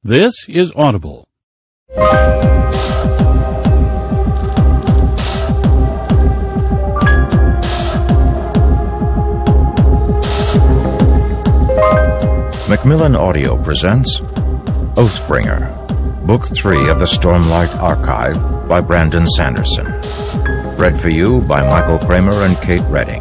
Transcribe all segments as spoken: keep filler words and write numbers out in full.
This is Audible. Macmillan Audio presents Oathbringer, Book three of the Stormlight Archive by Brandon Sanderson. Read for you by Michael Kramer and Kate Redding.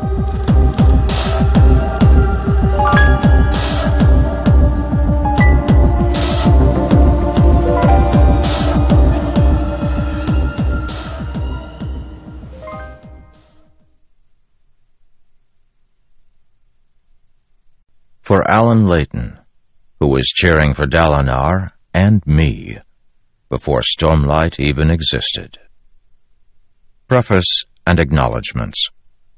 For Alan Layton, who was cheering for Dalinar and me before Stormlight even existed. Preface and Acknowledgements.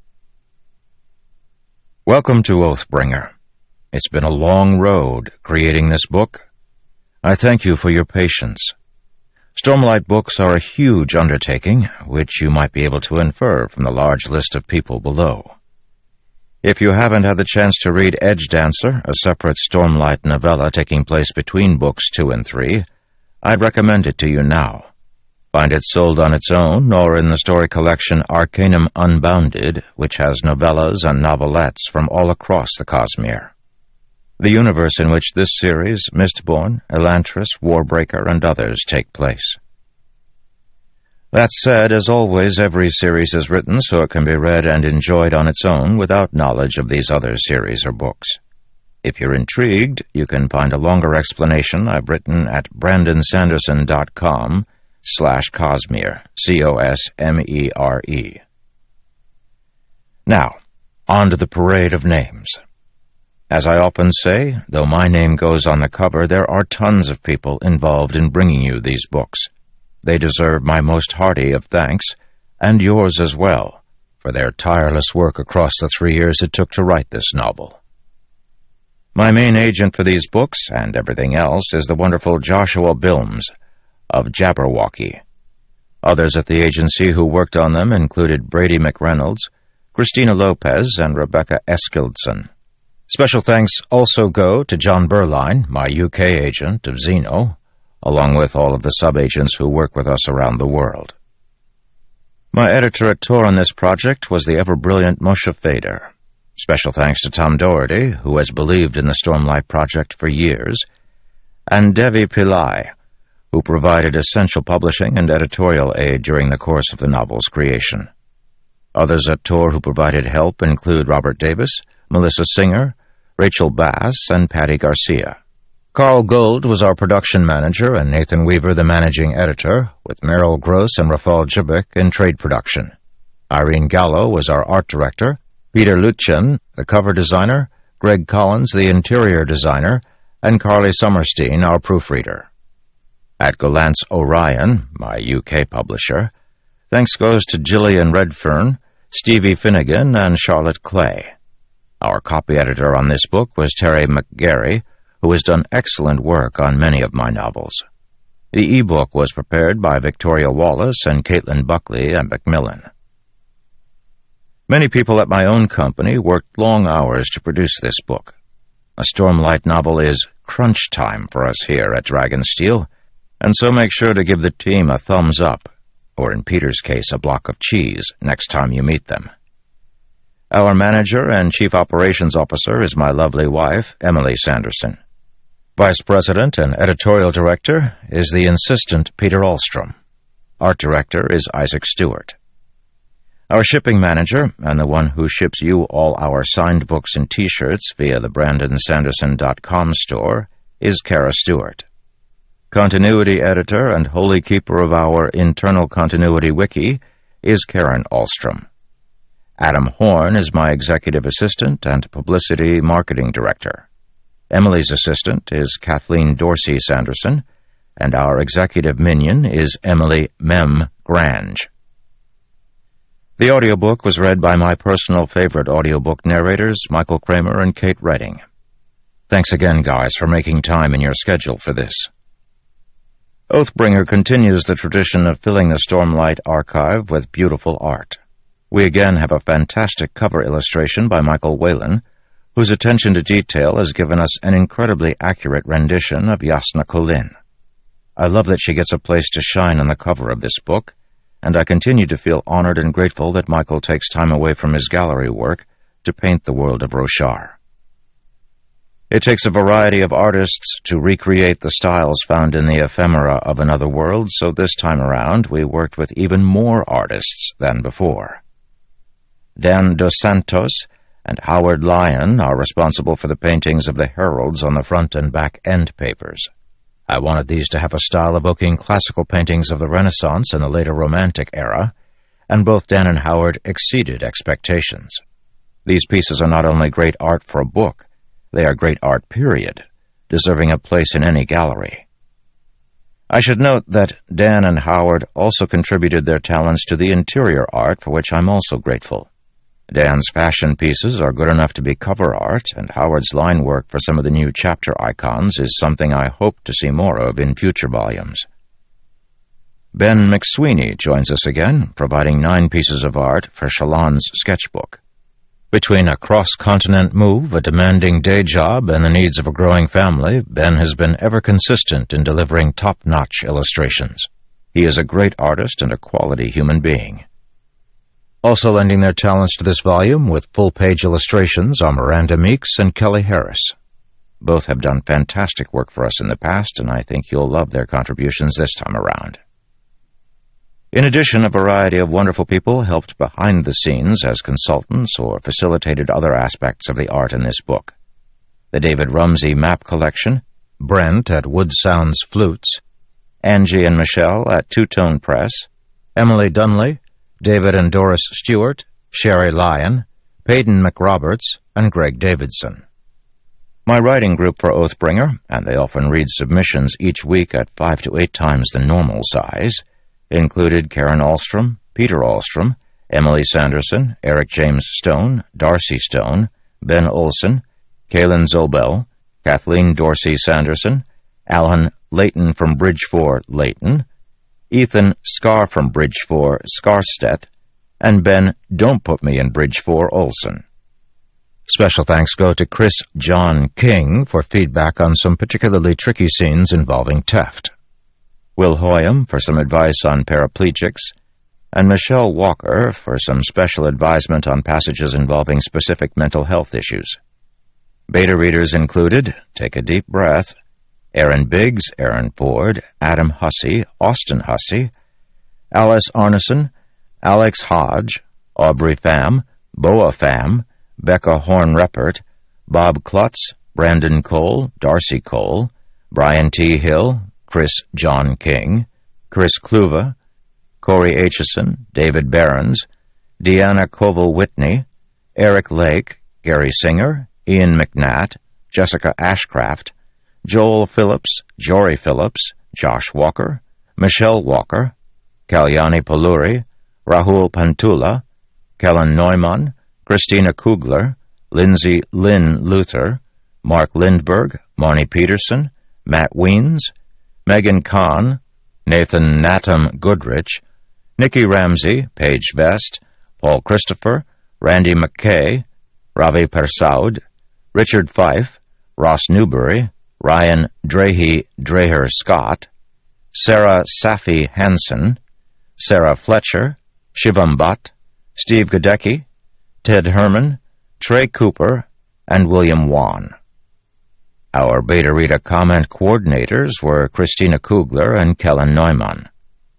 Welcome to Oathbringer. It's been a long road creating this book. I thank you for your patience. Stormlight books are a huge undertaking, which you might be able to infer from the large list of people below. If you haven't had the chance to read Edgedancer, a separate Stormlight novella taking place between books two and three, I'd recommend it to you now. Find it sold on its own or in the story collection Arcanum Unbounded, which has novellas and novelettes from all across the Cosmere. The universe in which this series, Mistborn, Elantris, Warbreaker, and others take place. That said, as always, every series is written so it can be read and enjoyed on its own without knowledge of these other series or books. If you're intrigued, you can find a longer explanation I've written at brandonsanderson.com slash Cosmere, C O S M E R E. Now, on to the parade of names. As I often say, though my name goes on the cover, there are tons of people involved in bringing you these books. They deserve my most hearty of thanks, and yours as well, for their tireless work across the three years it took to write this novel. My main agent for these books, and everything else, is the wonderful Joshua Bilms of Jabberwocky. Others at the agency who worked on them included Brady McReynolds, Christina Lopez, and Rebecca Eskildson. Special thanks also go to John Berline, my U K agent of Xeno, along with all of the sub-agents who work with us around the world. My editor at Tor on this project was the ever-brilliant Moshe Fader. Special thanks to Tom Doherty, who has believed in the Stormlight project for years, and Devi Pillai, who provided essential publishing and editorial aid during the course of the novel's creation. Others at Tor who provided help include Robert Davis, Melissa Singer, Rachel Bass, and Patty Garcia. Carl Gold was our production manager and Nathan Weaver the managing editor, with Meryl Gross and Rafal Jibik in trade production. Irene Gallo was our art director, Peter Lutchen, the cover designer, Greg Collins, the interior designer, and Carly Summerstein, our proofreader. At Golantz Orion, my U K publisher, thanks goes to Gillian Redfern, Stevie Finnegan, and Charlotte Clay. Our copy editor on this book was Terry McGarry, who has done excellent work on many of my novels. The e-book was prepared by Victoria Wallace and Caitlin Buckley at Macmillan. Many people at my own company worked long hours to produce this book. A Stormlight novel is crunch time for us here at Dragonsteel, and so make sure to give the team a thumbs up, or in Peter's case, a block of cheese, next time you meet them. Our manager and chief operations officer is my lovely wife, Emily Sanderson. Vice President and Editorial Director is the insistent Peter Ahlstrom. Art Director is Isaac Stewart. Our shipping manager, and the one who ships you all our signed books and T-shirts via the brandon sanderson dot com store, is Kara Stewart. Continuity Editor and holy keeper of our internal continuity wiki is Karen Ahlstrom. Adam Horn is my Executive Assistant and Publicity Marketing Director. Emily's assistant is Kathleen Dorsey Sanderson, and our executive minion is Emily Mem Grange. The audiobook was read by my personal favorite audiobook narrators, Michael Kramer and Kate Redding. Thanks again, guys, for making time in your schedule for this. Oathbringer continues the tradition of filling the Stormlight archive with beautiful art. We again have a fantastic cover illustration by Michael Whalen, whose attention to detail has given us an incredibly accurate rendition of Jasna Kholin. I love that she gets a place to shine on the cover of this book, and I continue to feel honored and grateful that Michael takes time away from his gallery work to paint the world of Roshar. It takes a variety of artists to recreate the styles found in the ephemera of another world, so this time around we worked with even more artists than before. Dan Dos Santos and Howard Lyon are responsible for the paintings of the heralds on the front and back end papers. I wanted these to have a style evoking classical paintings of the Renaissance and the later Romantic era, and both Dan and Howard exceeded expectations. These pieces are not only great art for a book, they are great art, period, deserving a place in any gallery. I should note that Dan and Howard also contributed their talents to the interior art, for which I'm also grateful. Dan's fashion pieces are good enough to be cover art, and Howard's line work for some of the new chapter icons is something I hope to see more of in future volumes. Ben McSweeney joins us again, providing nine pieces of art for Shalon's sketchbook. Between a cross-continent move, a demanding day job, and the needs of a growing family, Ben has been ever consistent in delivering top-notch illustrations. He is a great artist and a quality human being. Also lending their talents to this volume with full-page illustrations are Miranda Meeks and Kelly Harris. Both have done fantastic work for us in the past, and I think you'll love their contributions this time around. In addition, a variety of wonderful people helped behind the scenes as consultants or facilitated other aspects of the art in this book. The David Rumsey Map Collection, Brent at Wood Sounds Flutes, Angie and Michelle at Two Tone Press, Emily Dunley, David and Doris Stewart, Sherry Lyon, Peyton McRoberts, and Greg Davidson. My writing group for Oathbringer, and they often read submissions each week at five to eight times the normal size, included Karen Ahlstrom, Peter Ahlstrom, Emily Sanderson, Eric James Stone, Darcy Stone, Ben Olson, Kaylin Zobel, Kathleen Dorsey Sanderson, Alan Layton from Bridge four Layton, Ethan Scar from Bridge four Scarstedt, and Ben Don't Put Me in Bridge four Olson. Special thanks go to Chris John King for feedback on some particularly tricky scenes involving theft, Will Hoyam for some advice on paraplegics, and Michelle Walker for some special advisement on passages involving specific mental health issues. Beta readers included, take a deep breath, Aaron Biggs, Aaron Ford, Adam Hussey, Austin Hussey, Alice Arneson, Alex Hodge, Aubrey Pham, Boa Pham, Becca Horn-Reppert, Bob Klutz, Brandon Cole, Darcy Cole, Brian T. Hill, Chris John King, Chris Kluva, Corey Aitchison, David Behrens, Deanna Koval-Whitney, Eric Lake, Gary Singer, Ian McNatt, Jessica Ashcraft, Joel Phillips, Jory Phillips, Josh Walker, Michelle Walker, Kalyani Paluri, Rahul Pantula, Kellen Neumann, Christina Kugler, Lindsay Lynn Luther, Mark Lindberg, Marnie Peterson, Matt Weens, Megan Kahn, Nathan Natum Goodrich, Nikki Ramsey, Paige Vest, Paul Christopher, Randy McKay, Ravi Persaud, Richard Fife, Ross Newbury, Ryan Drahe Dreher Scott, Sarah Safi Hansen, Sarah Fletcher, Shivam Bhatt, Steve Godecki, Ted Herman, Trey Cooper, and William Wan. Our Beta Reader comment coordinators were Christina Kugler and Kellen Neumann.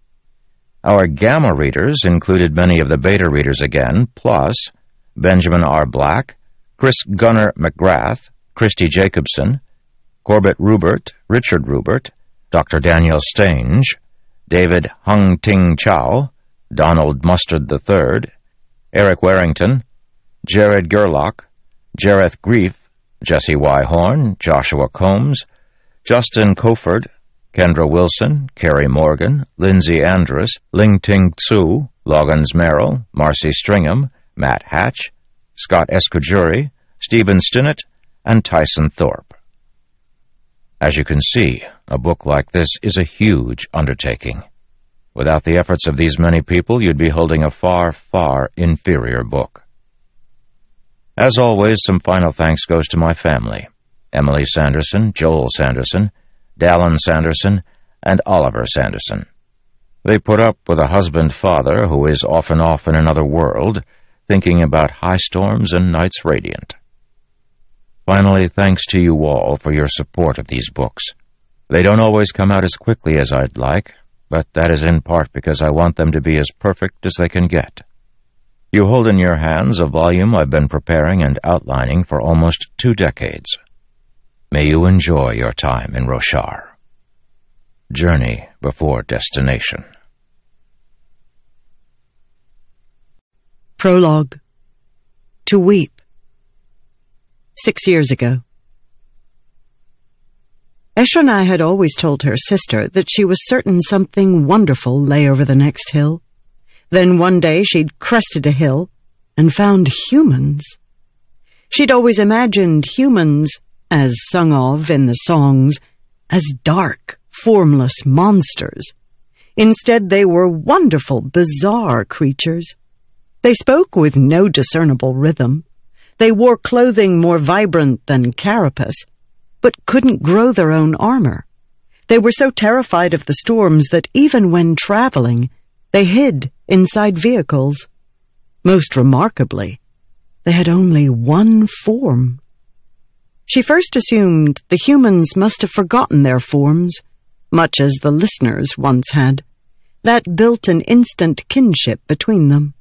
Our Gamma readers included many of the Beta readers again, plus Benjamin R. Black, Chris Gunnar McGrath, Christy Jacobson, Corbett Rubert, Richard Rubert, Doctor Daniel Stange, David Hung Ting Chow, Donald Mustard the Third, Eric Warrington, Jared Gerlach, Jareth Grief, Jesse Y. Horn, Joshua Combs, Justin Koford, Kendra Wilson, Carrie Morgan, Lindsay Andrus, Ling Ting Tsu, Loggins Merrill, Marcy Stringham, Matt Hatch, Scott Escujuri, Stephen Stinnett, and Tyson Thorpe. As you can see, a book like this is a huge undertaking. Without the efforts of these many people, you'd be holding a far, far inferior book. As always, some final thanks goes to my family: Emily Sanderson, Joel Sanderson, Dallin Sanderson, and Oliver Sanderson. They put up with a husband-father who is often off in another world, thinking about high storms and nights radiant. Finally, thanks to you all for your support of these books. They don't always come out as quickly as I'd like, but that is in part because I want them to be as perfect as they can get. You hold in your hands a volume I've been preparing and outlining for almost two decades. May you enjoy your time in Roshar. Journey before destination. Prologue. To Weep. Six years ago. Eshonai had always told her sister that she was certain something wonderful lay over the next hill. Then one day she'd crested a hill and found humans. She'd always imagined humans, as sung of in the songs, as dark, formless monsters. Instead, they were wonderful, bizarre creatures. They spoke with no discernible rhythm. They wore clothing more vibrant than carapace, but couldn't grow their own armor. They were so terrified of the storms that even when traveling, they hid inside vehicles. Most remarkably, they had only one form. She first assumed the humans must have forgotten their forms, much as the listeners once had. That built an instant kinship between them.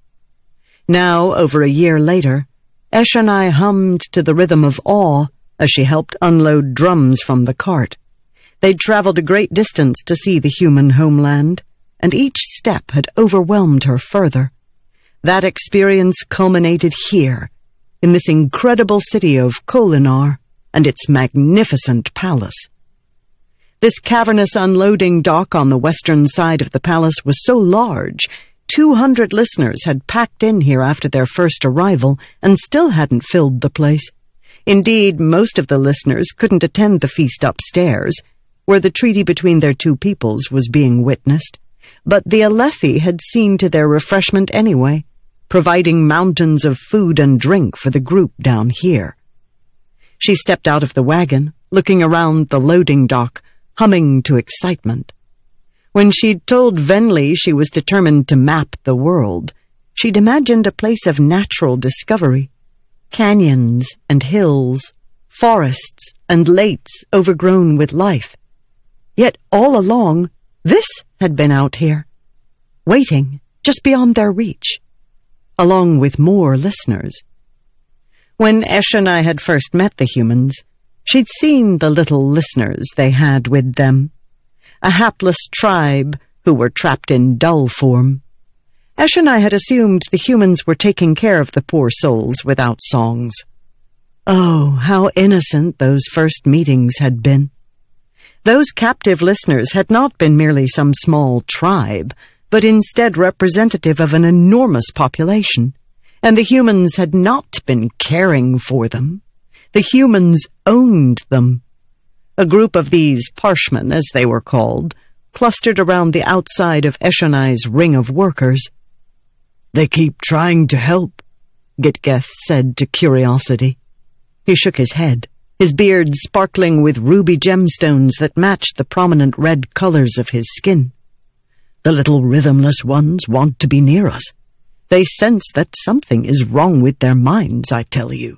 Now, over a year later, Eshonai hummed to the rhythm of awe as she helped unload drums from the cart. They'd traveled a great distance to see the human homeland, and each step had overwhelmed her further. That experience culminated here, in this incredible city of Kholinar and its magnificent palace. This cavernous unloading dock on the western side of the palace was so large, two hundred listeners had packed in here after their first arrival and still hadn't filled the place. Indeed, most of the listeners couldn't attend the feast upstairs, where the treaty between their two peoples was being witnessed. But the Alethi had seen to their refreshment anyway, providing mountains of food and drink for the group down here. She stepped out of the wagon, looking around the loading dock, humming to excitement. When she'd told Venli she was determined to map the world, she'd imagined a place of natural discovery. Canyons and hills, forests and lakes overgrown with life. Yet all along, this had been out here, waiting just beyond their reach, along with more listeners. When Eshonai had first met the humans, she'd seen the little listeners they had with them, a hapless tribe who were trapped in dull form. Eshonai had assumed the humans were taking care of the poor souls without songs. Oh, how innocent those first meetings had been. Those captive listeners had not been merely some small tribe, but instead representative of an enormous population, and the humans had not been caring for them. The humans owned them. A group of these Parshmen, as they were called, clustered around the outside of Eshonai's ring of workers. "They keep trying to help," Gitgeth said to Curiosity. He shook his head, his beard sparkling with ruby gemstones that matched the prominent red colors of his skin. "The little rhythmless ones want to be near us. They sense that something is wrong with their minds, I tell you."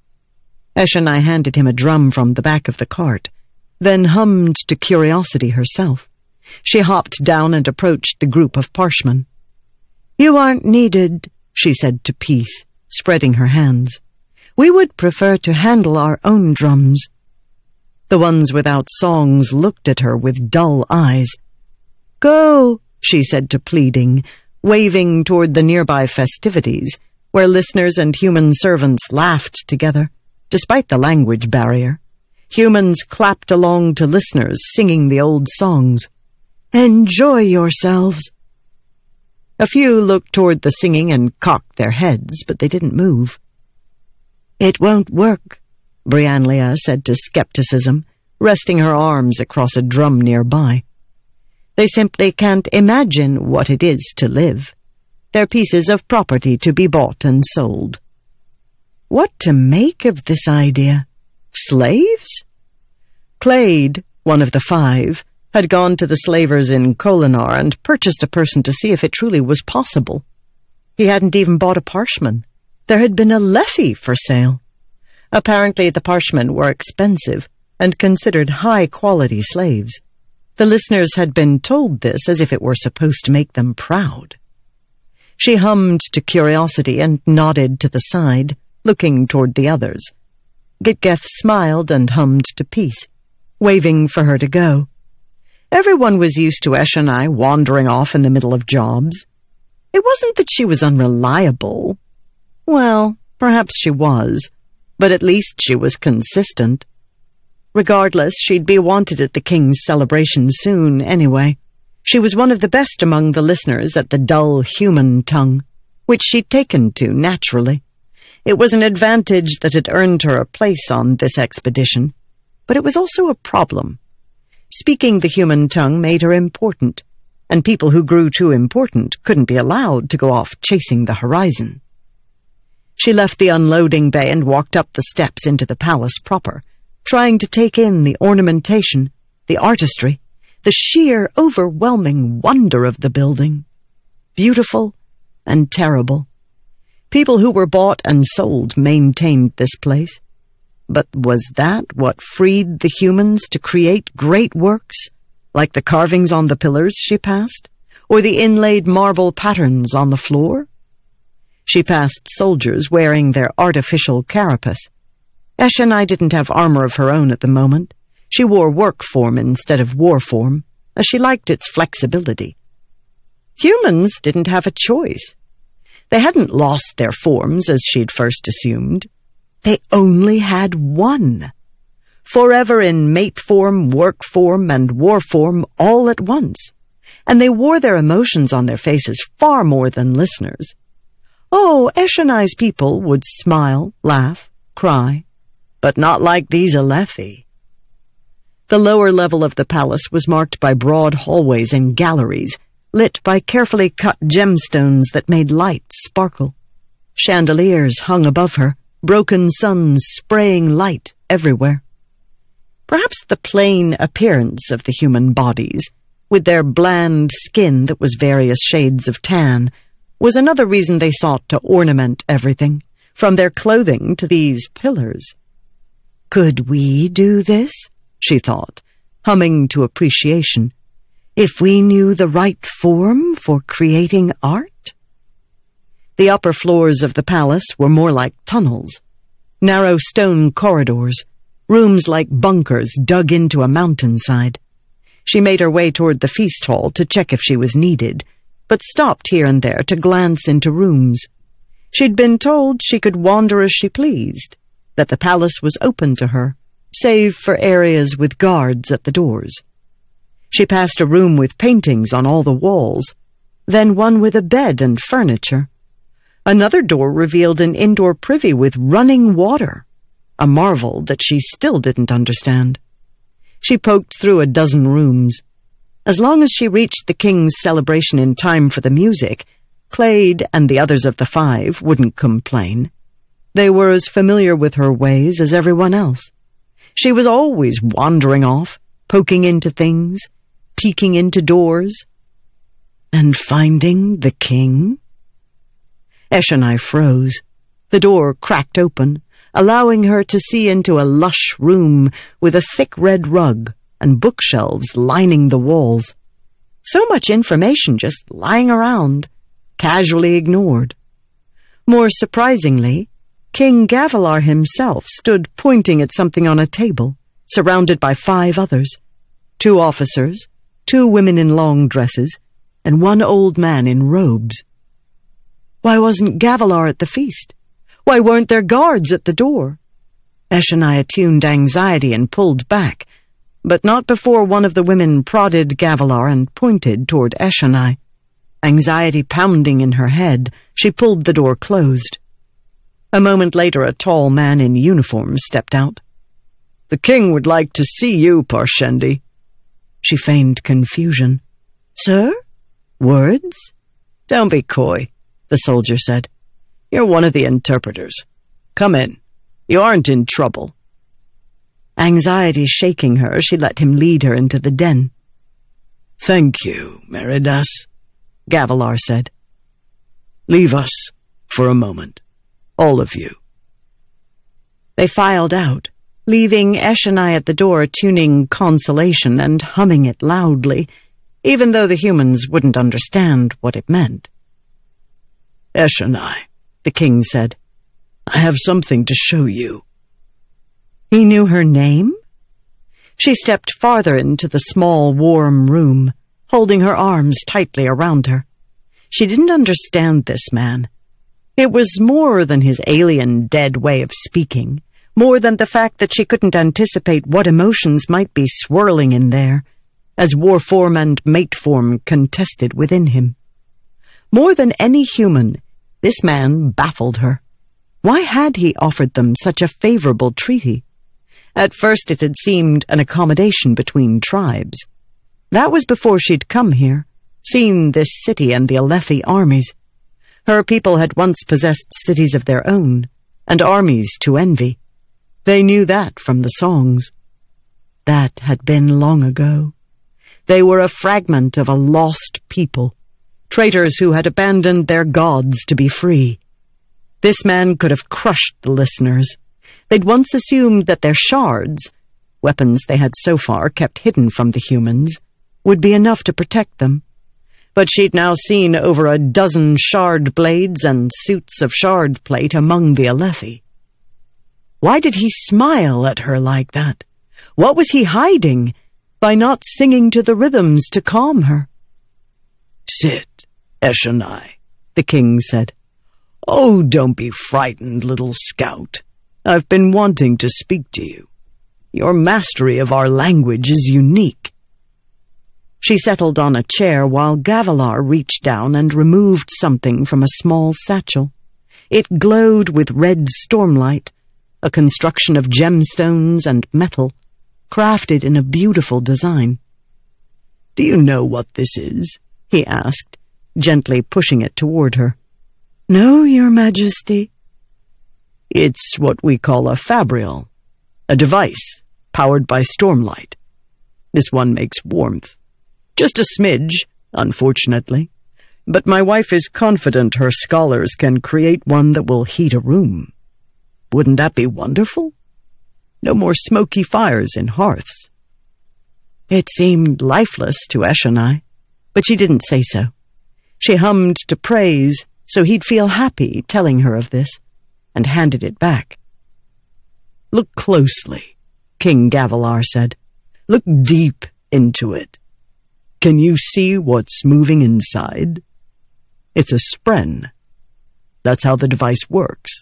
Eshonai handed him a drum from the back of the cart, then hummed to Curiosity herself. She hopped down and approached the group of Parshmen. "You aren't needed," she said to Peace, spreading her hands. "We would prefer to handle our own drums." The ones without songs looked at her with dull eyes. "Go," she said to Pleading, waving toward the nearby festivities, where listeners and human servants laughed together, despite the language barrier. Humans clapped along to listeners singing the old songs. "Enjoy yourselves." A few looked toward the singing and cocked their heads, but they didn't move. "It won't work," Brianlia said to Skepticism, resting her arms across a drum nearby. "They simply can't imagine what it is to live. They're pieces of property to be bought and sold." What to make of this idea? Slaves? Clade, one of the five, had gone to the slavers in Kholinar and purchased a person to see if it truly was possible. He hadn't even bought a parshman. There had been a lethe for sale. Apparently the parshmen were expensive and considered high-quality slaves. The listeners had been told this as if it were supposed to make them proud. She hummed to curiosity and nodded to the side, looking toward the others. Gitgeth smiled and hummed to peace, waving for her to go. Everyone was used to Eshonai wandering off in the middle of jobs. It wasn't that she was unreliable. Well, perhaps she was, but at least she was consistent. Regardless, she'd be wanted at the king's celebration soon anyway. She was one of the best among the listeners at the dull human tongue, which she'd taken to naturally. It was an advantage that had earned her a place on this expedition, but it was also a problem. Speaking the human tongue made her important, and people who grew too important couldn't be allowed to go off chasing the horizon. She left the unloading bay and walked up the steps into the palace proper, trying to take in the ornamentation, the artistry, the sheer, overwhelming wonder of the building. Beautiful and terrible. People who were bought and sold maintained this place. But was that what freed the humans to create great works, like the carvings on the pillars she passed, or the inlaid marble patterns on the floor? She passed soldiers wearing their artificial carapace. Eshonai didn't have armor of her own at the moment. She wore work form instead of war form, as she liked its flexibility. Humans didn't have a choice. They hadn't lost their forms, as she'd first assumed. They only had one. Forever in mate form, work form, and war form all at once. And they wore their emotions on their faces far more than listeners. Oh, Eshonai's people would smile, laugh, cry, but not like these Alethi. The lower level of the palace was marked by broad hallways and galleries, lit by carefully cut gemstones that made light sparkle. Chandeliers hung above her, broken suns spraying light everywhere. Perhaps the plain appearance of the human bodies, with their bland skin that was various shades of tan, was another reason they sought to ornament everything, from their clothing to these pillars. Could we do this? She thought, humming to appreciation, if we knew the right form for creating art? The upper floors of the palace were more like tunnels, narrow stone corridors, rooms like bunkers dug into a mountainside. She made her way toward the feast hall to check if she was needed, but stopped here and there to glance into rooms. She'd been told she could wander as she pleased, that the palace was open to her, save for areas with guards at the doors. She passed a room with paintings on all the walls, then one with a bed and furniture. Another door revealed an indoor privy with running water, a marvel that she still didn't understand. She poked through a dozen rooms. As long as she reached the king's celebration in time for the music, Clade and the others of the five wouldn't complain. They were as familiar with her ways as everyone else. She was always wandering off, poking into things, peeking into doors, and finding the king. Eshonai froze. The door cracked open, allowing her to see into a lush room with a thick red rug and bookshelves lining the walls. So much information just lying around, casually ignored. More surprisingly, King Gavilar himself stood pointing at something on a table, surrounded by five others, two officers, two women in long dresses, and one old man in robes. Why wasn't Gavilar at the feast? Why weren't there guards at the door? Eshonai attuned anxiety and pulled back, but not before one of the women prodded Gavilar and pointed toward Eshonai. Anxiety pounding in her head, she pulled the door closed. A moment later, a tall man in uniform stepped out. "The king would like to see you, Parshendi." She feigned confusion. "Sir? Words?" "Don't be coy," the soldier said. "You're one of the interpreters. Come in. You aren't in trouble." Anxiety shaking her, she let him lead her into the den. "Thank you, Meridas," Gavilar said. "Leave us for a moment, all of you." They filed out, leaving Eshonai at the door tuning Consolation and humming it loudly, even though the humans wouldn't understand what it meant. "Eshonai," the king said, "I have something to show you." He knew her name? She stepped farther into the small, warm room, holding her arms tightly around her. She didn't understand this man. It was more than his alien, dead way of speaking, more than the fact that she couldn't anticipate what emotions might be swirling in there, as warform and mateform contested within him. More than any human, this man baffled her. Why had he offered them such a favorable treaty? At first it had seemed an accommodation between tribes. That was before she'd come here, seen this city and the Alethi armies. Her people had once possessed cities of their own, and armies to envy. They knew that from the songs. That had been long ago. They were a fragment of a lost people, traitors who had abandoned their gods to be free. This man could have crushed the listeners. They'd once assumed that their shards, weapons they had so far kept hidden from the humans, would be enough to protect them. But she'd now seen over a dozen shard blades and suits of shard plate among the Alethi. Why did he smile at her like that? What was he hiding by not singing to the rhythms to calm her? "Sit, Eshonai," the king said. "Oh, don't be frightened, little scout. I've been wanting to speak to you. Your mastery of our language is unique." She settled on a chair while Gavilar reached down and removed something from a small satchel. It glowed with red stormlight, a construction of gemstones and metal, crafted in a beautiful design. "Do you know what this is?" he asked, gently pushing it toward her. "No, Your Majesty." "It's what we call a fabrial, a device powered by stormlight. This one makes warmth. Just a smidge, unfortunately, but my wife is confident her scholars can create one that will heat a room. Wouldn't that be wonderful? No more smoky fires in hearths." It seemed lifeless to Eshonai, but she didn't say so. She hummed to praise, so he'd feel happy telling her of this, and handed it back. "Look closely," King Gavilar said. "Look deep into it. Can you see what's moving inside? It's a spren. That's how the device works."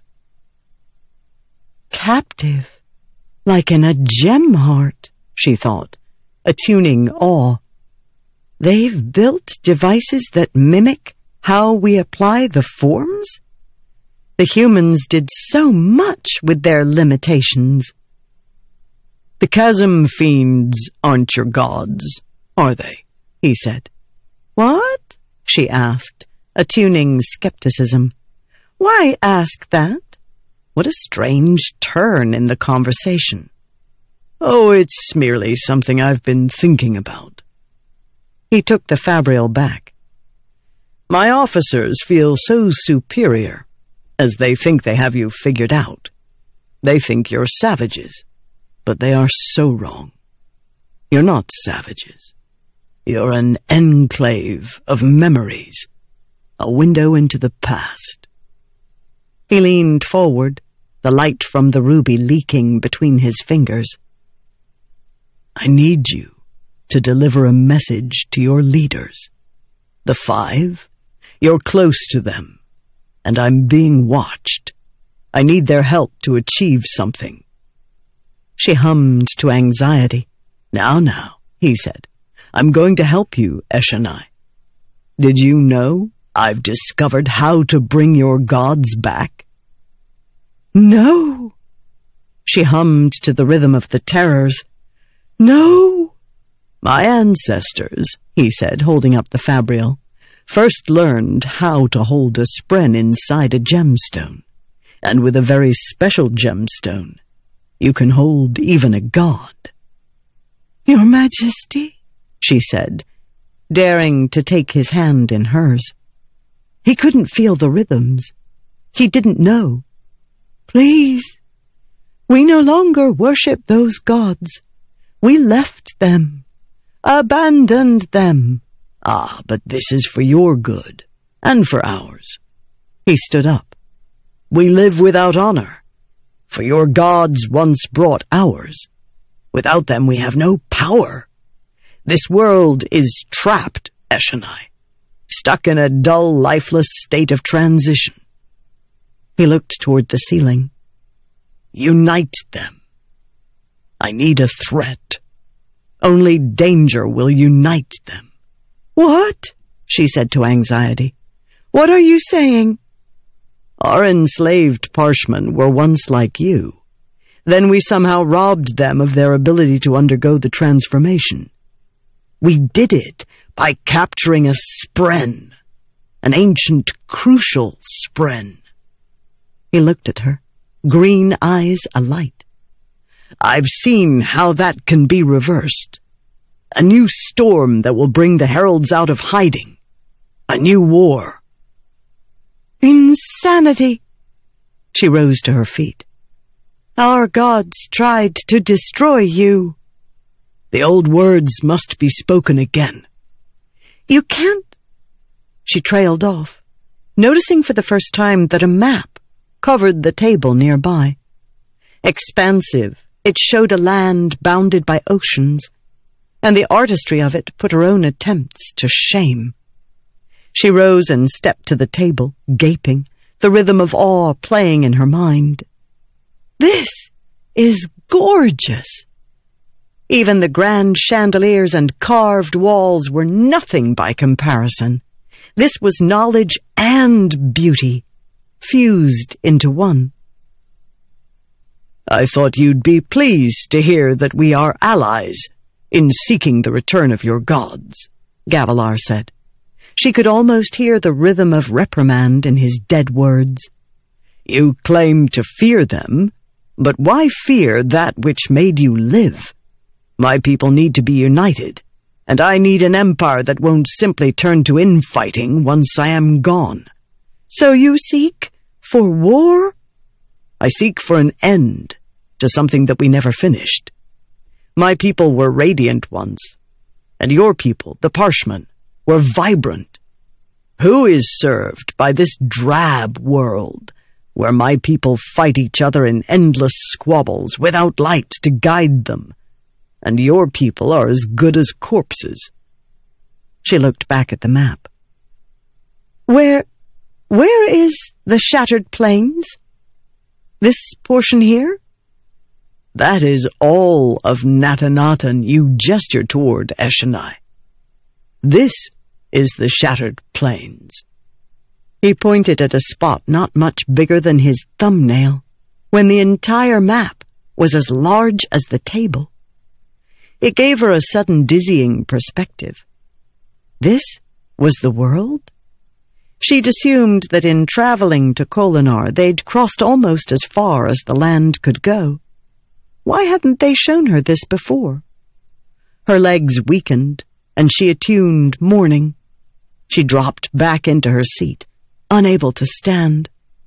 Captive, like in a gem heart, she thought, attuning awe. They've built devices that mimic how we apply the forms? The humans did so much with their limitations. "The chasm fiends aren't your gods, are they?" he said. "What?" she asked, attuning skepticism. "Why ask that? What a strange turn in the conversation." "Oh, it's merely something I've been thinking about." He took the fabrial back. "My officers feel so superior, as they think they have you figured out. They think you're savages, but they are so wrong. You're not savages. You're an enclave of memories, a window into the past." He leaned forward, the light from the ruby leaking between his fingers. "I need you to deliver a message to your leaders. The Five, you're close to them, and I'm being watched. I need their help to achieve something." She hummed to anxiety. "Now, now," he said. "I'm going to help you, Eshonai. Did you know I've discovered how to bring your gods back?" "No." She hummed to the rhythm of the terrors. "No." "My ancestors," he said, holding up the fabrial, "first learned how to hold a spren inside a gemstone. and with a very special gemstone. You can hold even a god." "Your Majesty," she said, daring to take his hand in hers. He couldn't feel the rhythms. He didn't know. "Please, we no longer worship those gods. We left them, abandoned them. Ah, but this is for your good, and for ours." He stood up. "We live without honor, for your gods once brought ours. Without them we have no power. This world is trapped, Eshonai, stuck in a dull, lifeless state of transition." He looked toward the ceiling. "Unite them. I need a threat. Only danger will unite them." "What?" she said to anxiety. "What are you saying?" "Our enslaved Parshmen were once like you. Then we somehow robbed them of their ability to undergo the transformation. We did it by capturing a spren, an ancient, crucial spren." He looked at her, green eyes alight. "I've seen how that can be reversed. A new storm that will bring the heralds out of hiding. A new war." "Insanity!" She rose to her feet. "Our gods tried to destroy you." "The old words must be spoken again." "You can't." She trailed off, noticing for the first time that a map covered the table nearby. Expansive, it showed a land bounded by oceans, and the artistry of it put her own attempts to shame. She rose and stepped to the table, gaping, the rhythm of awe playing in her mind. "This is gorgeous." Even the grand chandeliers and carved walls were nothing by comparison. This was knowledge and beauty, fused into one. "I thought you'd be pleased to hear that we are allies in seeking the return of your gods," Gavilar said. She could almost hear the rhythm of reprimand in his dead words. "You claim to fear them, but why fear that which made you live? My people need to be united, and I need an empire that won't simply turn to infighting once I am gone." "So you seek for war?" "I seek for an end to something that we never finished. My people were radiant once, and your people, the Parshmen, were vibrant. Who is served by this drab world, where my people fight each other in endless squabbles without light to guide them, and your people are as good as corpses?" She looked back at the map. Where, where is the Shattered Plains? This portion here?" "That is all of Natanatan you gesture toward, Eshonai. This is the Shattered Plains." He pointed at a spot not much bigger than his thumbnail, when the entire map was as large as the table. It gave her a sudden dizzying perspective. This was the world? She'd assumed that in traveling to Kholinar they'd crossed almost as far as the land could go. Why hadn't they shown her this before? Her legs weakened, and she attuned mourning. She dropped back into her seat, unable to stand.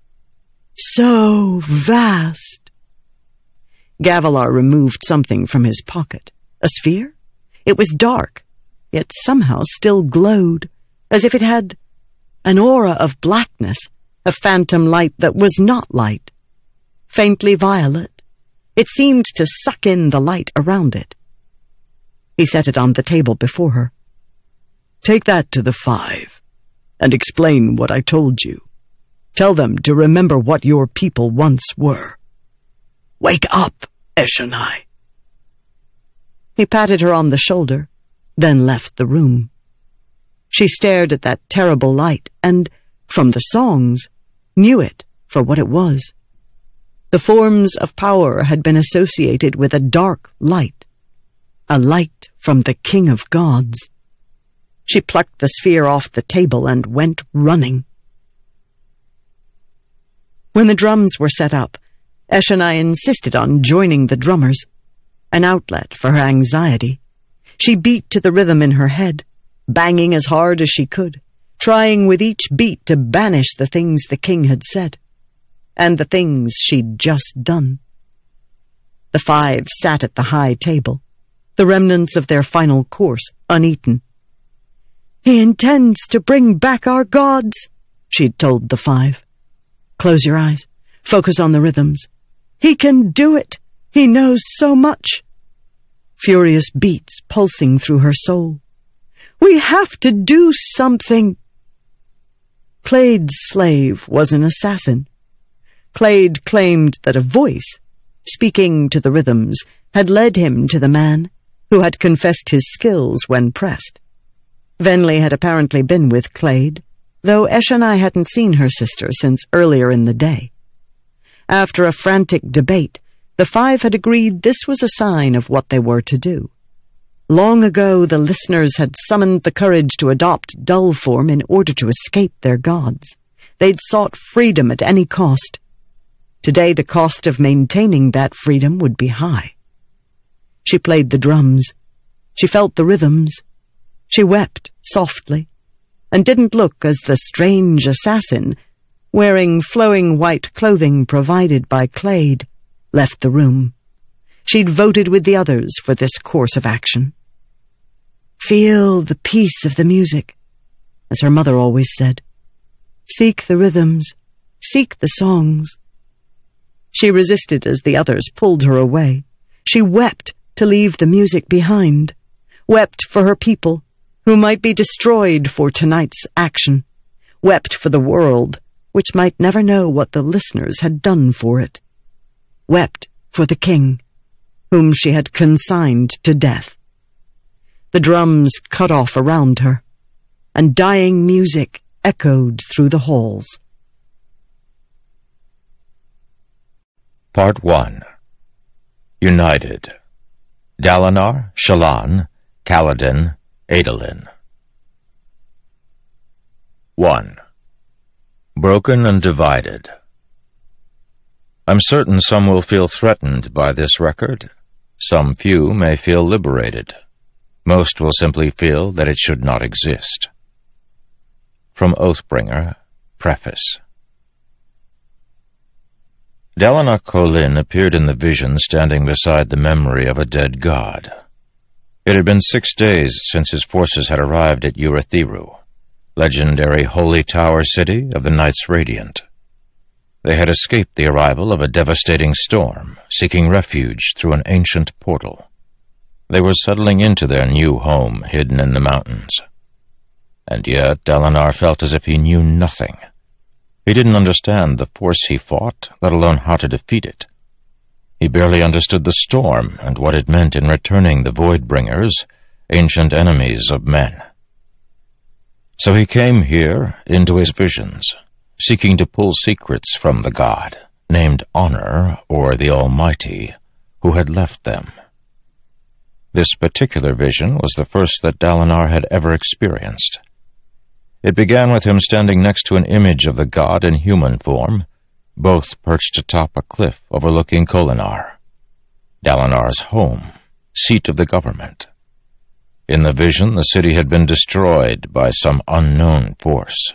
So vast! Gavilar removed something from his pocket. A sphere? It was dark, yet somehow still glowed, as if it had an aura of blackness, a phantom light that was not light. Faintly violet, it seemed to suck in the light around it. He set it on the table before her. "Take that to the Five, and explain what I told you. Tell them to remember what your people once were. Wake up, Eshonai." He patted her on the shoulder, then left the room. She stared at that terrible light and, from the songs, knew it for what it was. The forms of power had been associated with a dark light, a light from the King of Gods. She plucked the sphere off the table and went running. When the drums were set up, Eshonai insisted on joining the drummers, an outlet for her anxiety. She beat to the rhythm in her head, banging as hard as she could, trying with each beat to banish the things the king had said, and the things she'd just done. The five sat at the high table, the remnants of their final course uneaten. "He intends to bring back our gods," she'd told the five. "Close your eyes. Focus on the rhythms. He can do it. He knows so much." Furious beats pulsing through her soul. "We have to do something." Clade's slave was an assassin. Clade claimed that a voice, speaking to the rhythms, had led him to the man who had confessed his skills when pressed. Venli had apparently been with Clade, though Eshonai hadn't seen her sister since earlier in the day. After a frantic debate, the five had agreed this was a sign of what they were to do. Long ago, the listeners had summoned the courage to adopt dull form in order to escape their gods. They'd sought freedom at any cost. Today, the cost of maintaining that freedom would be high. She played the drums. She felt the rhythms. She wept softly, and didn't look as the strange assassin, wearing flowing white clothing provided by Clade, left the room. She'd voted with the others for this course of action. "Feel the peace of the music," as her mother always said. "Seek the rhythms, seek the songs." She resisted as the others pulled her away. She wept to leave the music behind, wept for her people, who might be destroyed for tonight's action, wept for the world, which might never know what the listeners had done for it, wept for the king, whom she had consigned to death. The drums cut off around her, and dying music echoed through the halls. Part one. United. Dalinar, Shallan, Kaladin, Adolin. one. Broken and divided. I'm certain some will feel threatened by this record. Some few may feel liberated. Most will simply feel that it should not exist. From Oathbringer, Preface. Dalinar Kholin appeared in the vision standing beside the memory of a dead god. It had been six days since his forces had arrived at Urithiru, legendary holy tower city of the Knights Radiant. They had escaped the arrival of a devastating storm, seeking refuge through an ancient portal. They were settling into their new home hidden in the mountains. And yet Dalinar felt as if he knew nothing. He didn't understand the force he fought, let alone how to defeat it. He barely understood the storm and what it meant in returning the Voidbringers, ancient enemies of men. So he came here, into his visions, seeking to pull secrets from the god, named Honor, or the Almighty, who had left them. This particular vision was the first that Dalinar had ever experienced. It began with him standing next to an image of the god in human form, both perched atop a cliff overlooking Kholinar, Dalinar's home, seat of the government. In the vision, the city had been destroyed by some unknown force.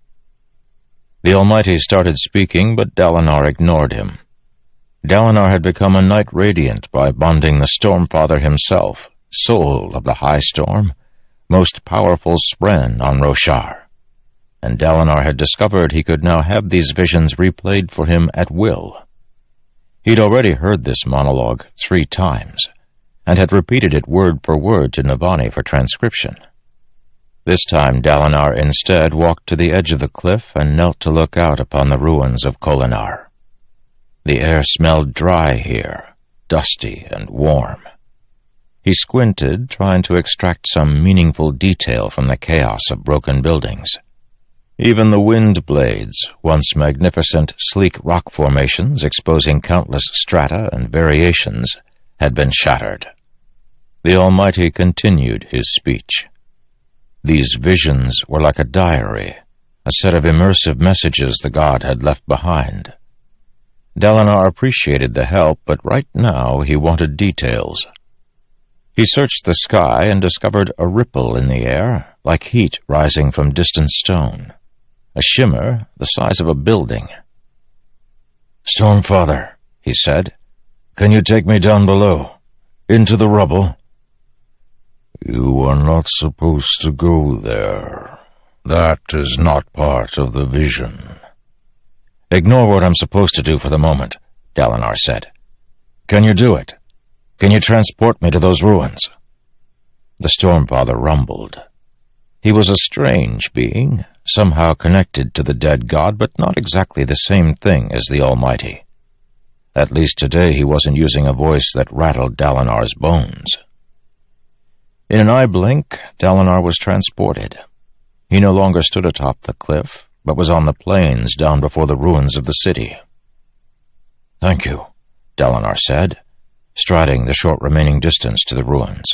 The Almighty started speaking, but Dalinar ignored him. Dalinar had become a Knight Radiant by bonding the Stormfather himself, soul of the High Storm, most powerful spren on Roshar. And Dalinar had discovered he could now have these visions replayed for him at will. He'd already heard this monologue three times, and had repeated it word for word to Navani for transcription. This time Dalinar instead walked to the edge of the cliff and knelt to look out upon the ruins of Kholinar. The air smelled dry here, dusty and warm. He squinted, trying to extract some meaningful detail from the chaos of broken buildings. Even the wind blades, once magnificent, sleek rock formations exposing countless strata and variations, had been shattered. The Almighty continued his speech. These visions were like a diary, a set of immersive messages the god had left behind, Dalinar appreciated the help, but right now he wanted details. He searched the sky and discovered a ripple in the air, like heat rising from distant stone. A shimmer the size of a building. "Stormfather," he said, "can you take me down below, into the rubble?" "You are not supposed to go there. That is not part of the vision." "Ignore what I'm supposed to do for the moment," Dalinar said. "Can you do it? Can you transport me to those ruins?" The Stormfather rumbled. He was a strange being, somehow connected to the dead god, but not exactly the same thing as the Almighty. At least today he wasn't using a voice that rattled Dalinar's bones. In an eye blink, Dalinar was transported. He no longer stood atop the cliff, but was on the plains down before the ruins of the city. "Thank you," Dalinar said, striding the short remaining distance to the ruins.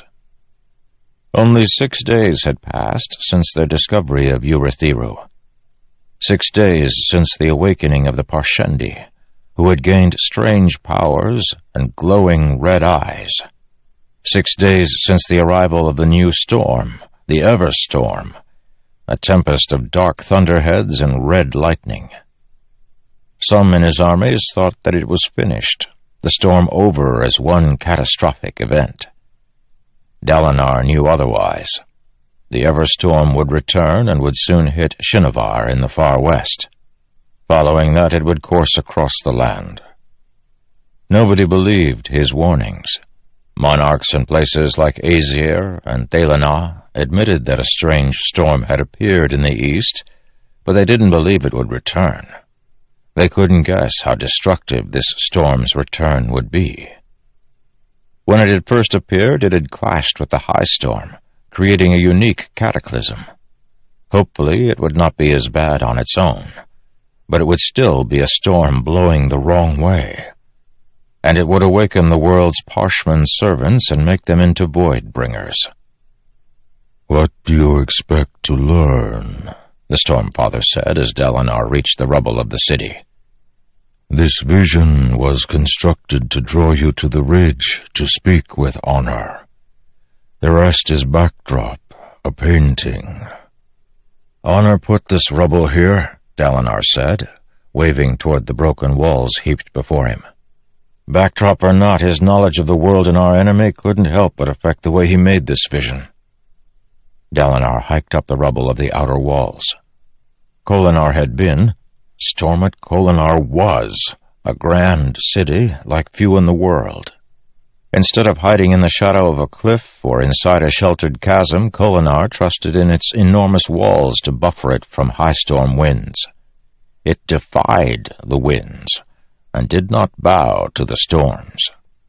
Only six days had passed since their discovery of Urithiru. Six days since the awakening of the Parshendi, who had gained strange powers and glowing red eyes. Six days since the arrival of the new storm, the Everstorm, a tempest of dark thunderheads and red lightning. Some in his armies thought that it was finished, the storm over as one catastrophic event. Dalinar knew otherwise. The Everstorm would return and would soon hit Shinovar in the far west. Following that, it would course across the land. Nobody believed his warnings. Monarchs in places like Aesir and Thaylenah admitted that a strange storm had appeared in the east, but they didn't believe it would return. They couldn't guess how destructive this storm's return would be. When it had first appeared, it had clashed with the high storm, creating a unique cataclysm. Hopefully it would not be as bad on its own, but it would still be a storm blowing the wrong way. And it would awaken the world's Parshman servants and make them into void-bringers. "What do you expect to learn?" the Stormfather said as Dalinar reached the rubble of the city. "This vision was constructed to draw you to the ridge to speak with honor. The rest is backdrop, a painting." "Honor put this rubble here," Dalinar said, waving toward the broken walls heaped before him. Backdrop or not, his knowledge of the world and our enemy couldn't help but affect the way he made this vision. Dalinar hiked up the rubble of the outer walls. Kholinar had been, Stormont Kholinar was, a grand city like few in the world. Instead of hiding in the shadow of a cliff or inside a sheltered chasm, Kholinar trusted in its enormous walls to buffer it from high storm winds. It defied the winds and did not bow to the storms.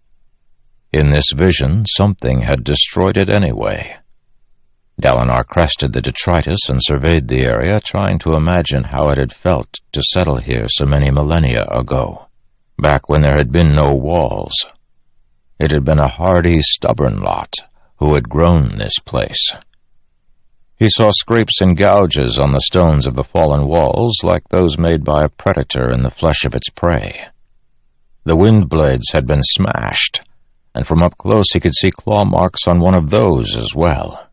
In this vision, something had destroyed it anyway. Dalinar crested the detritus and surveyed the area, trying to imagine how it had felt to settle here so many millennia ago, back when there had been no walls. It had been a hardy, stubborn lot who had grown this place. He saw scrapes and gouges on the stones of the fallen walls like those made by a predator in the flesh of its prey. The wind blades had been smashed, and from up close he could see claw marks on one of those as well.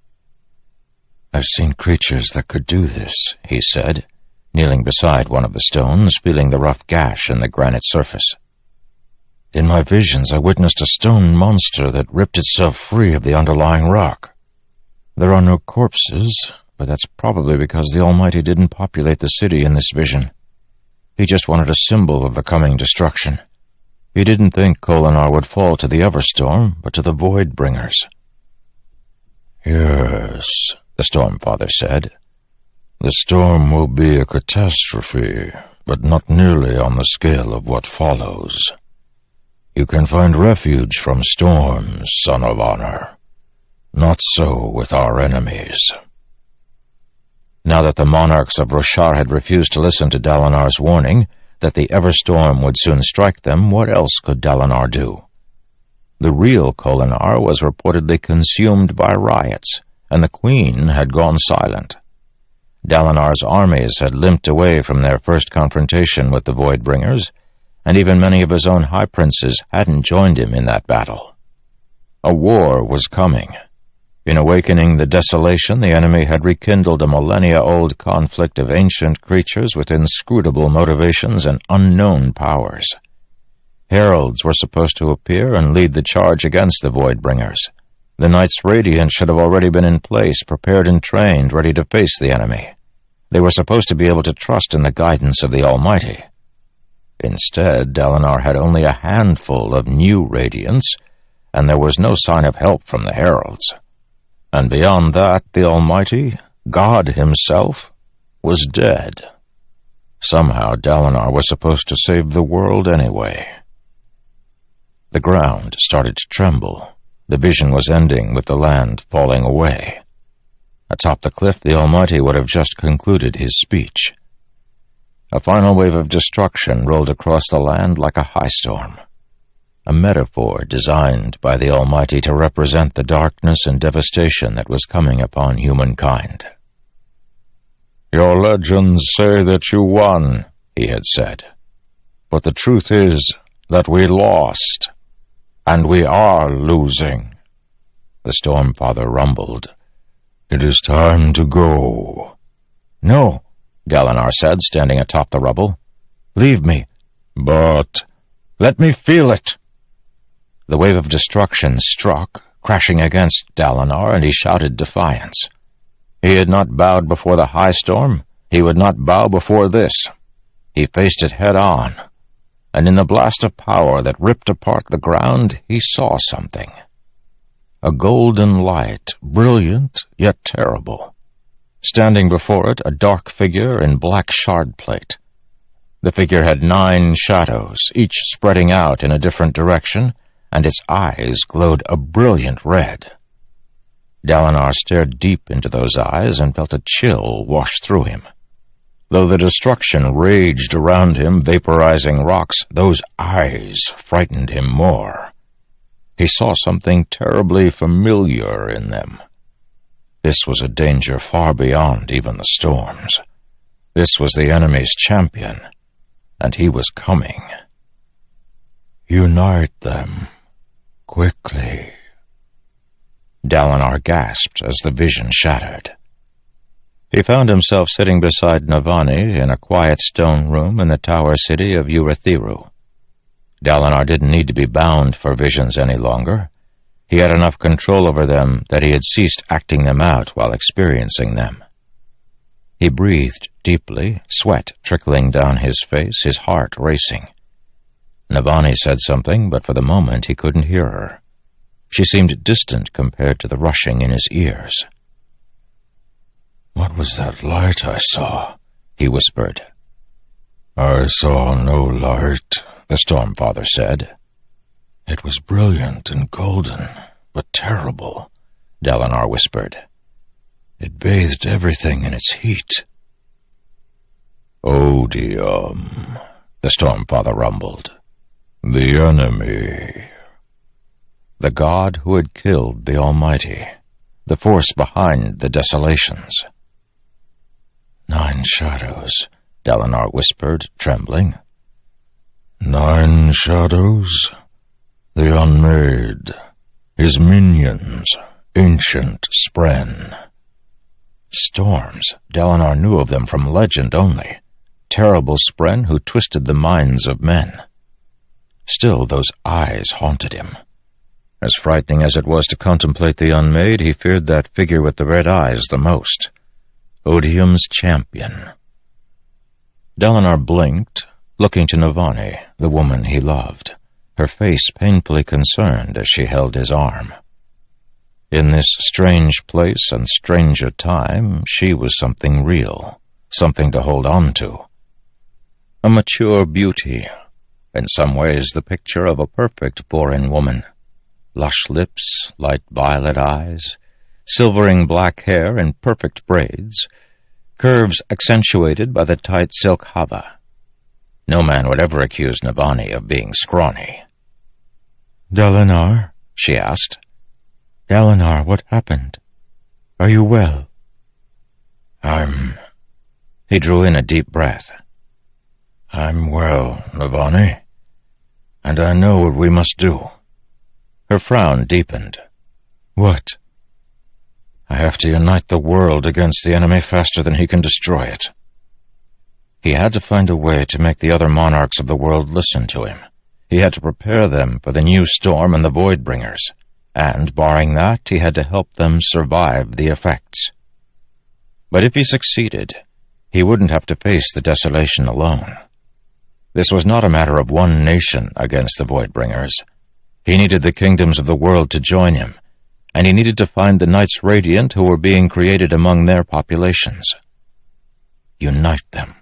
"I've seen creatures that could do this," he said, kneeling beside one of the stones, feeling the rough gash in the granite surface. "In my visions, I witnessed a stone monster that ripped itself free of the underlying rock. There are no corpses, but that's probably because the Almighty didn't populate the city in this vision. He just wanted a symbol of the coming destruction. He didn't think Kholinar would fall to the Everstorm, but to the Void-bringers." "Yes," the Stormfather said. "The storm will be a catastrophe, but not nearly on the scale of what follows. You can find refuge from storms, Son of Honor. Not so with our enemies." Now that the monarchs of Roshar had refused to listen to Dalinar's warning that the Everstorm would soon strike them, what else could Dalinar do? The real Kholinar was reportedly consumed by riots, and the Queen had gone silent. Dalinar's armies had limped away from their first confrontation with the Voidbringers, and even many of his own high princes hadn't joined him in that battle. A war was coming. In awakening the desolation, the enemy had rekindled a millennia-old conflict of ancient creatures with inscrutable motivations and unknown powers. Heralds were supposed to appear and lead the charge against the Voidbringers. The Knights Radiant should have already been in place, prepared and trained, ready to face the enemy. They were supposed to be able to trust in the guidance of the Almighty. Instead, Dalinar had only a handful of new Radiants, and there was no sign of help from the Heralds. And beyond that, the Almighty, God himself, was dead. Somehow Dalinar was supposed to save the world anyway. The ground started to tremble. The vision was ending with the land falling away. Atop the cliff, the Almighty would have just concluded his speech. A final wave of destruction rolled across the land like a high storm. A metaphor designed by the Almighty to represent the darkness and devastation that was coming upon humankind. "Your legends say that you won," he had said. "But the truth is that we lost, and we are losing." The Stormfather rumbled. "It is time to go." "No," Dalinar said, standing atop the rubble. "Leave me." "But let me feel it." The wave of destruction struck, crashing against Dalinar, and he shouted defiance. He had not bowed before the high storm. He would not bow before this. He faced it head-on, and in the blast of power that ripped apart the ground, he saw something. A golden light, brilliant yet terrible. Standing before it, a dark figure in black shard plate. The figure had nine shadows, each spreading out in a different direction, and its eyes glowed a brilliant red. Dalinar stared deep into those eyes and felt a chill wash through him. Though the destruction raged around him, vaporizing rocks, those eyes frightened him more. He saw something terribly familiar in them. This was a danger far beyond even the storms. This was the enemy's champion, and he was coming. "Unite them, quickly." Dalinar gasped as the vision shattered. He found himself sitting beside Navani in a quiet stone room in the tower city of Urithiru. Dalinar didn't need to be bound for visions any longer. He had enough control over them that he had ceased acting them out while experiencing them. He breathed deeply, sweat trickling down his face, his heart racing. Navani said something, but for the moment he couldn't hear her. She seemed distant compared to the rushing in his ears. "What was that light I saw?" he whispered. "I saw no light," the Stormfather said. "It was brilliant and golden, but terrible," Dalinar whispered. "It bathed everything in its heat." "Odium," the Stormfather rumbled. "The enemy." The god who had killed the Almighty, the force behind the desolations. "Nine shadows," Dalinar whispered, trembling. "Nine shadows? The Unmade, his minions, ancient Spren." Storms, Dalinar knew of them from legend only. Terrible Spren who twisted the minds of men. Still, those eyes haunted him. As frightening as it was to contemplate the Unmade, he feared that figure with the red eyes the most. Odium's champion. Dalinar blinked, looking to Navani, the woman he loved, her face painfully concerned as she held his arm. In this strange place and stranger time, she was something real, something to hold on to. A mature beauty, in some ways the picture of a perfect Vorin woman. Lush lips, light violet eyes, silvering black hair in perfect braids, curves accentuated by the tight silk hava. No man would ever accuse Navani of being scrawny. "Dalinar?" she asked. "Dalinar, what happened? Are you well?" I'm... He drew in a deep breath. "I'm well, Navani," and I know what we must do." Her frown deepened. "What?" "I have to unite the world against the enemy faster than he can destroy it." He had to find a way to make the other monarchs of the world listen to him. He had to prepare them for the new storm and the Voidbringers, and, barring that, he had to help them survive the effects. But if he succeeded, he wouldn't have to face the desolation alone. This was not a matter of one nation against the Voidbringers. He needed the kingdoms of the world to join him, and he needed to find the Knights Radiant who were being created among their populations. Unite them.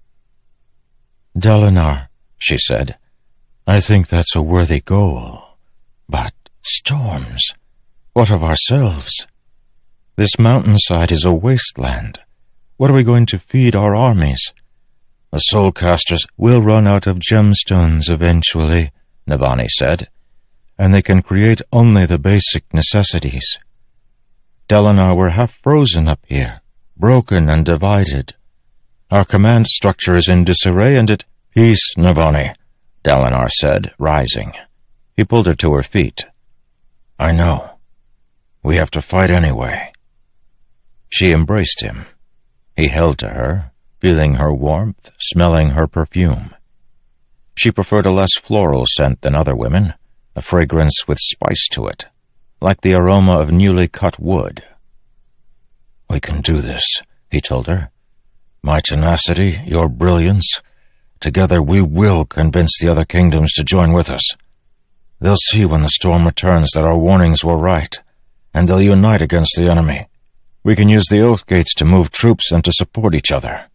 "Dalinar," she said, "I think that's a worthy goal. But storms, what of ourselves? This mountainside is a wasteland. What are we going to feed our armies? The Soulcasters will run out of gemstones eventually," Navani said, "and they can create only the basic necessities. Dalinar, we're half frozen up here, broken and divided. Our command structure is in disarray and it—" "Peace, Navani," Dalinar said, rising. He pulled her to her feet. "I know. We have to fight anyway." She embraced him. He held to her, feeling her warmth, smelling her perfume. She preferred a less floral scent than other women, a fragrance with spice to it, like the aroma of newly cut wood. "We can do this," he told her. "My tenacity, your brilliance. Together we will convince the other kingdoms to join with us. They'll see when the storm returns that our warnings were right, and they'll unite against the enemy. We can use the Oath Gates to move troops and to support each other."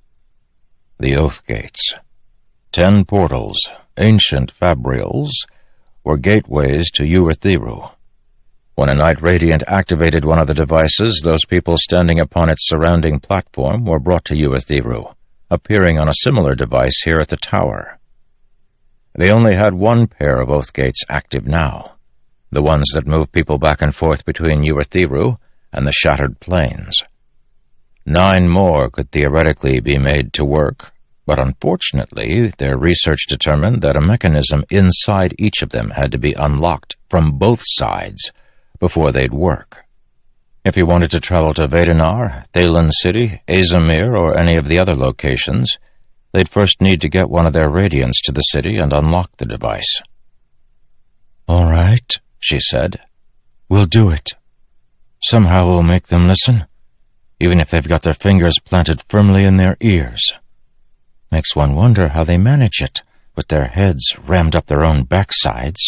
The Oath Gates. Ten portals, ancient fabrials, were gateways to Urithiru. When a Knight Radiant activated one of the devices, those people standing upon its surrounding platform were brought to Urithiru, appearing on a similar device here at the tower. They only had one pair of Oath Gates active now, the ones that move people back and forth between Urithiru and the Shattered Plains. Nine more could theoretically be made to work, but unfortunately their research determined that a mechanism inside each of them had to be unlocked from both sides before they'd work. If he wanted to travel to Vedenar, Thaylen City, Azamir, or any of the other locations, they'd first need to get one of their Radiants to the city and unlock the device. "All right," she said. "We'll do it. Somehow we'll make them listen, even if they've got their fingers planted firmly in their ears. Makes one wonder how they manage it, with their heads rammed up their own backsides."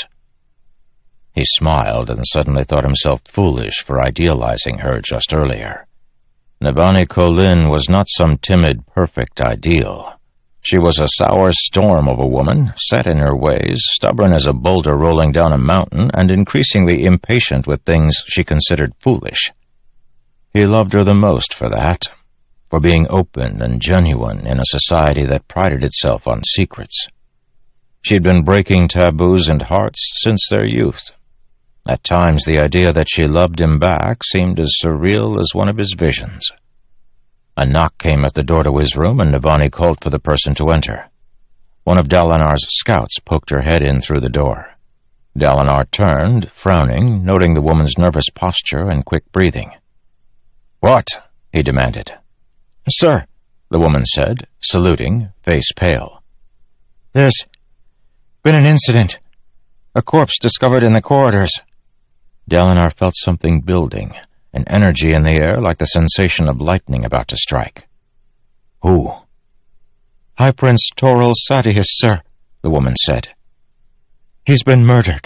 He smiled and suddenly thought himself foolish for idealizing her just earlier. Navani Kholin was not some timid, perfect ideal. She was a sour storm of a woman, set in her ways, stubborn as a boulder rolling down a mountain, and increasingly impatient with things she considered foolish. He loved her the most for that, for being open and genuine in a society that prided itself on secrets. She'd been breaking taboos and hearts since their youth. At times the idea that she loved him back seemed as surreal as one of his visions. A knock came at the door to his room, and Navani called for the person to enter. One of Dalinar's scouts poked her head in through the door. Dalinar turned, frowning, noting the woman's nervous posture and quick breathing. "What?" he demanded. "Sir," the woman said, saluting, face pale. "There's been an incident. A corpse discovered in the corridors." Dalinar felt something building, an energy in the air like the sensation of lightning about to strike. "Who?" "High Prince Toril Sadeas, sir," the woman said. "He's been murdered."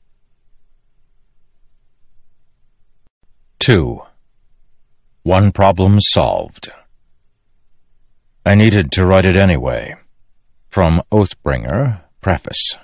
Two. One problem solved. I needed to write it anyway. From Oathbringer, Preface.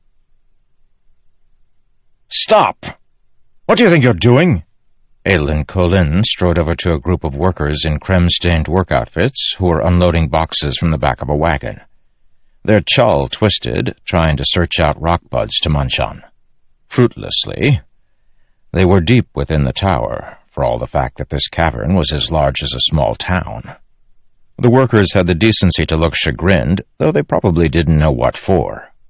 "Stop! What do you think you're doing?" Adolin Kholin strode over to a group of workers in creme-stained work outfits who were unloading boxes from the back of a wagon. Their chull twisted, trying to search out rock buds to munch on. Fruitlessly. They were deep within the tower, for all the fact that this cavern was as large as a small town. The workers had the decency to look chagrined, though they probably didn't know what for.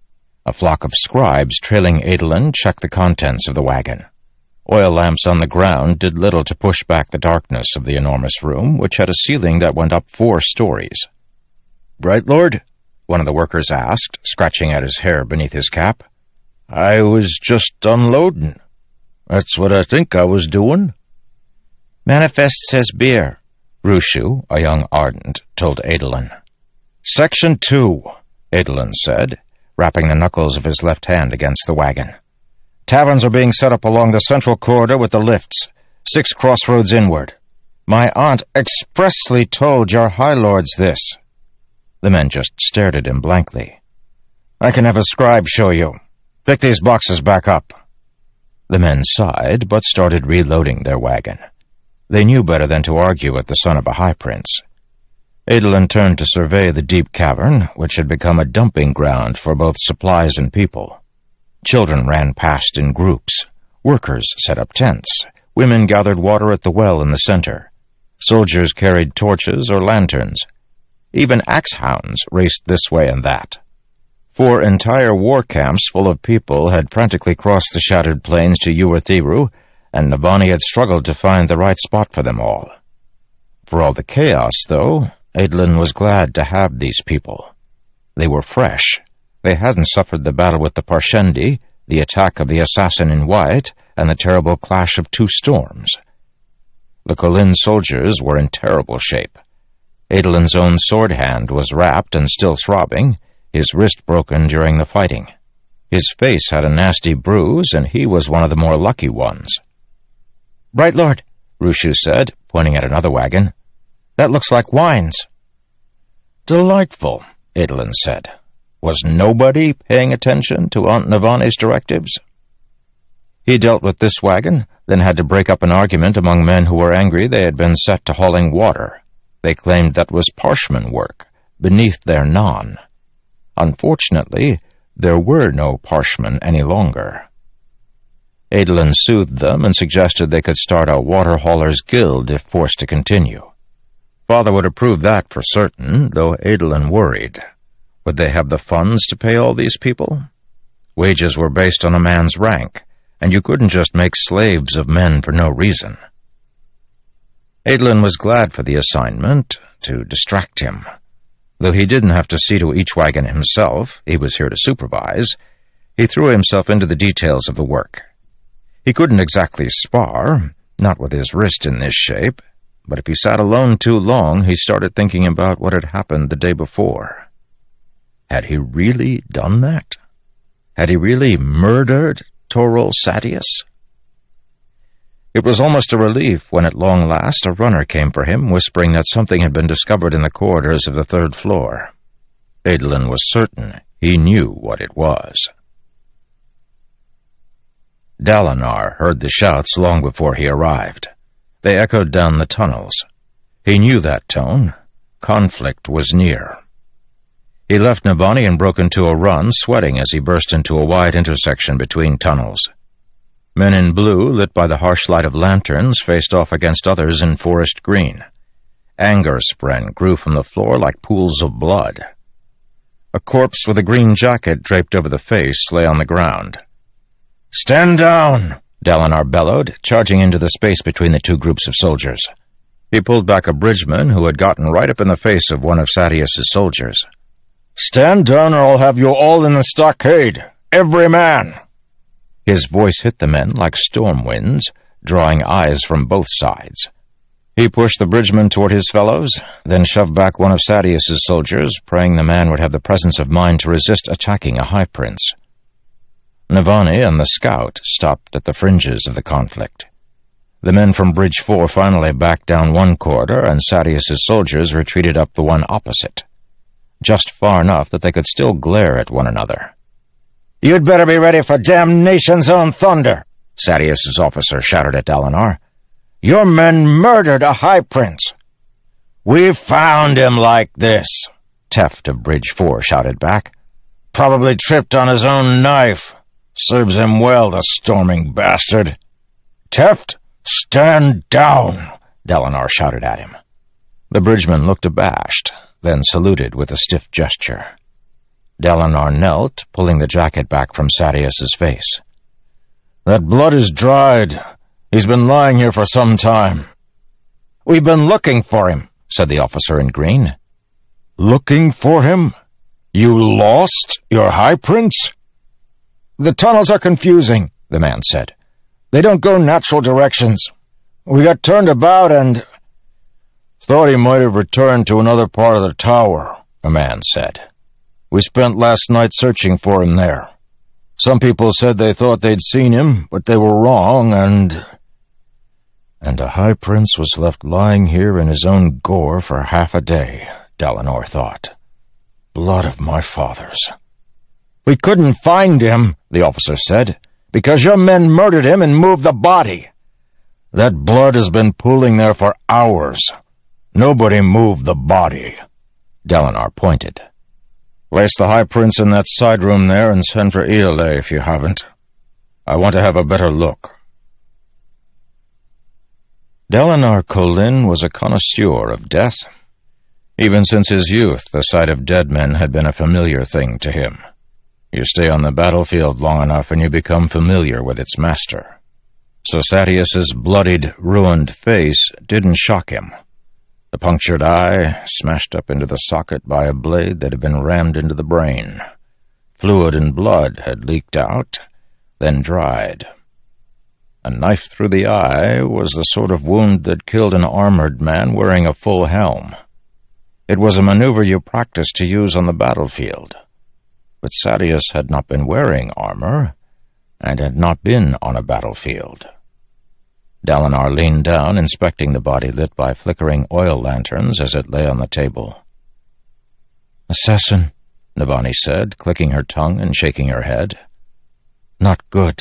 A flock of scribes trailing Adolin checked the contents of the wagon. Oil lamps on the ground did little to push back the darkness of the enormous room, which had a ceiling that went up four stories. "Bright Lord?" one of the workers asked, scratching at his hair beneath his cap. "I was just unloading. That's what I think I was doing." "Manifest says beer," Rushu, a young ardent, told Adolin. "Section two," Adolin said, rapping the knuckles of his left hand against the wagon. "Taverns are being set up along the central corridor with the lifts, six crossroads inward. My aunt expressly told your high lords this." The men just stared at him blankly. "I can have a scribe show you. Pick these boxes back up." The men sighed, but started reloading their wagon. They knew better than to argue at the son of a high prince. Adolin turned to survey the deep cavern, which had become a dumping ground for both supplies and people. Children ran past in groups. Workers set up tents. Women gathered water at the well in the center. Soldiers carried torches or lanterns. Even axe hounds raced this way and that. Four entire war camps full of people had frantically crossed the shattered plains to Urithiru, and Navani had struggled to find the right spot for them all. For all the chaos, though, Adolin was glad to have these people. They were fresh. They hadn't suffered the battle with the Parshendi, the attack of the assassin in white, and the terrible clash of two storms. The Kholin soldiers were in terrible shape. Adolin's own sword hand was wrapped and still throbbing, his wrist broken during the fighting. His face had a nasty bruise, and he was one of the more lucky ones. "Bright Lord," Rushu said, pointing at another wagon. "That looks like wines." "Delightful," Adolin said. Was nobody paying attention to Aunt Navani's directives? He dealt with this wagon, then had to break up an argument among men who were angry they had been set to hauling water. They claimed that was parshman work, beneath their non. Unfortunately, there were no parshmen any longer. Adolin soothed them and suggested they could start a water haulers' guild if forced to continue. Father would approve that for certain, though Adolin worried. Would they have the funds to pay all these people? Wages were based on a man's rank, and you couldn't just make slaves of men for no reason. Adolin was glad for the assignment, to distract him. Though he didn't have to see to each wagon himself, he was here to supervise, he threw himself into the details of the work. He couldn't exactly spar, not with his wrist in this shape, but if he sat alone too long, he started thinking about what had happened the day before. Had he really done that? Had he really murdered Toril Sadeas? It was almost a relief when at long last a runner came for him, whispering that something had been discovered in the corridors of the third floor. Adolin was certain he knew what it was. Dalinar heard the shouts long before he arrived. They echoed down the tunnels. He knew that tone. Conflict was near. He left Navani and broke into a run, sweating as he burst into a wide intersection between tunnels. Men in blue, lit by the harsh light of lanterns, faced off against others in forest green. Anger spren grew from the floor like pools of blood. A corpse with a green jacket draped over the face lay on the ground. "Stand down!" Dalinar bellowed, charging into the space between the two groups of soldiers. He pulled back a bridgeman who had gotten right up in the face of one of Sadeas' soldiers. "Stand down or I'll have you all in the stockade! Every man!" His voice hit the men like storm winds, drawing eyes from both sides. He pushed the bridgeman toward his fellows, then shoved back one of Sadeas' soldiers, praying the man would have the presence of mind to resist attacking a high prince. Navani and the scout stopped at the fringes of the conflict. The men from Bridge Four finally backed down one corridor, and Sadeas' soldiers retreated up the one opposite, just far enough that they could still glare at one another. "You'd better be ready for damnation's own thunder," Sadeas' officer shouted at Dalinar. "Your men murdered a high prince." "We found him like this," Teft of Bridge Four shouted back. "Probably tripped on his own knife. Serves him well, the storming bastard." "Teft, stand down," Dalinar shouted at him. The bridgeman looked abashed, then saluted with a stiff gesture. Dalinar knelt, pulling the jacket back from Sadeas's face. "That blood is dried. He's been lying here for some time." "We've been looking for him," said the officer in green. "Looking for him? You lost your High Prince?" "The tunnels are confusing," the man said. "They don't go natural directions. We got turned about and—" "Thought he might have returned to another part of the tower," a man said. "We spent last night searching for him there. Some people said they thought they'd seen him, but they were wrong, and—" And a High Prince was left lying here in his own gore for half a day, Dalinar thought. Blood of my fathers. "We couldn't find him," the officer said, "because your men murdered him and moved the body." "That blood has been pooling there for hours. Nobody moved the body." Dalinar pointed. "Place the High Prince in that side room there and send for Ialai if you haven't. I want to have a better look." Dalinar Kholin was a connoisseur of death. Even since his youth, the sight of dead men had been a familiar thing to him. You stay on the battlefield long enough and you become familiar with its master. So Sadeas's bloodied, ruined face didn't shock him. The punctured eye, smashed up into the socket by a blade that had been rammed into the brain. Fluid and blood had leaked out, then dried. A knife through the eye was the sort of wound that killed an armored man wearing a full helm. It was a maneuver you practiced to use on the battlefield. But Sadeas had not been wearing armor, and had not been on a battlefield. Dalinar leaned down, inspecting the body lit by flickering oil lanterns as it lay on the table. "Assassin," Navani said, clicking her tongue and shaking her head. "Not good."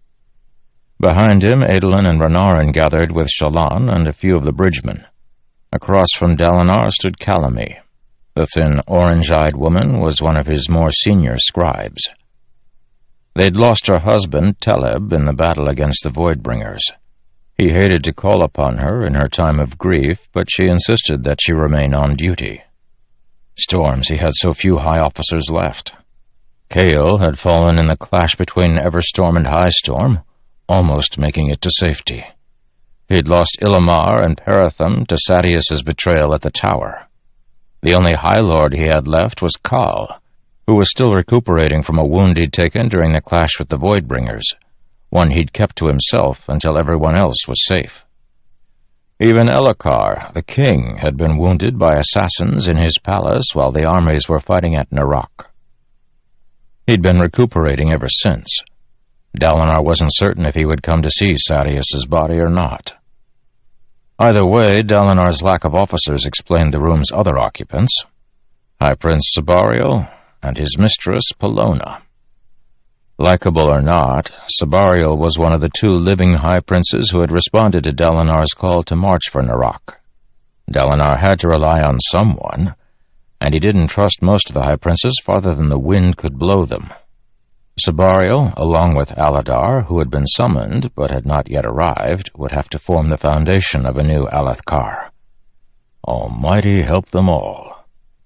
Behind him, Adolin and Renarin gathered with Shallan and a few of the bridgemen. Across from Dalinar stood Calamy. The thin, orange-eyed woman was one of his more senior scribes. They'd lost her husband, Teleb, in the battle against the Voidbringers. He hated to call upon her in her time of grief, but she insisted that she remain on duty. Storms, he had so few high officers left. Kael had fallen in the clash between Everstorm and Highstorm, almost making it to safety. He'd lost Illamar and Paratham to Sadeas's betrayal at the tower. The only High Lord he had left was Khal, who was still recuperating from a wound he'd taken during the clash with the Voidbringers, one he'd kept to himself until everyone else was safe. Even Elhokar, the king, had been wounded by assassins in his palace while the armies were fighting at Narak. He'd been recuperating ever since. Dalinar wasn't certain if he would come to see Sadeas's body or not. Either way, Dalinar's lack of officers explained the room's other occupants, High Prince Sebarial and his mistress Pelona. Likeable or not, Sebarial was one of the two living High Princes who had responded to Dalinar's call to march for Narak. Dalinar had to rely on someone, and he didn't trust most of the High Princes farther than the wind could blow them. Sebarial, along with Aladar, who had been summoned but had not yet arrived, would have to form the foundation of a new Alethkar. Almighty help them all.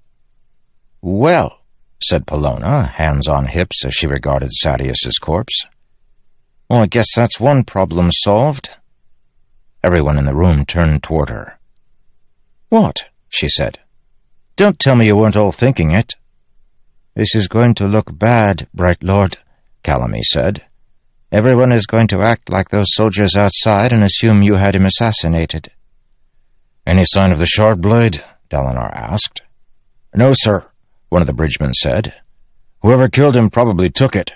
"Well," said Pelona, hands on hips as she regarded Sadeas's corpse. "Well, I guess that's one problem solved." Everyone in the room turned toward her. "What?" she said. "Don't tell me you weren't all thinking it." "This is going to look bad, Bright Lord," Calamy said. "Everyone is going to act like those soldiers outside and assume you had him assassinated." "Any sign of the Shardblade?" Dalinar asked. "No, sir," one of the bridgemen said. "Whoever killed him probably took it."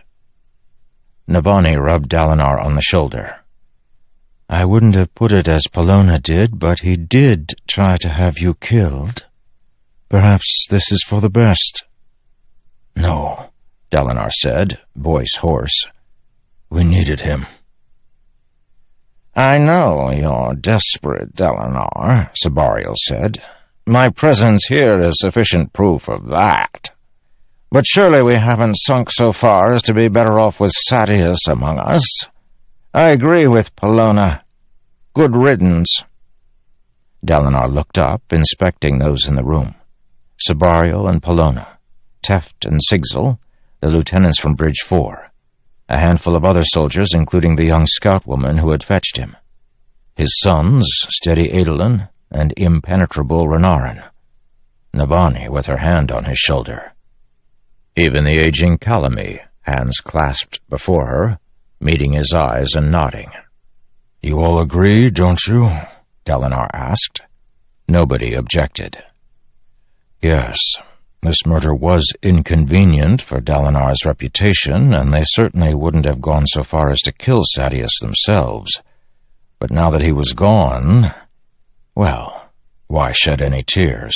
Navani rubbed Dalinar on the shoulder. "I wouldn't have put it as Pelona did, but he did try to have you killed. Perhaps this is for the best." "No," Dalinar said, voice hoarse. "We needed him." "I know you're desperate, Dalinar," Sebarial said. "My presence here is sufficient proof of that. But surely we haven't sunk so far as to be better off with Sadeas among us. I agree with Pelona. Good riddance." Dalinar looked up, inspecting those in the room. Sebarial and Pelona. Teft and Sigzel, the lieutenants from Bridge Four, a handful of other soldiers, including the young scout woman who had fetched him, his sons, Steady Adolin and Impenetrable Renarin, Navani with her hand on his shoulder. Even the aging Calamy, hands clasped before her, meeting his eyes and nodding. "You all agree, don't you?" Dalinar asked. Nobody objected. Yes, this murder was inconvenient for Dalinar's reputation, and they certainly wouldn't have gone so far as to kill Sadeas themselves. But now that he was gone, well, why shed any tears?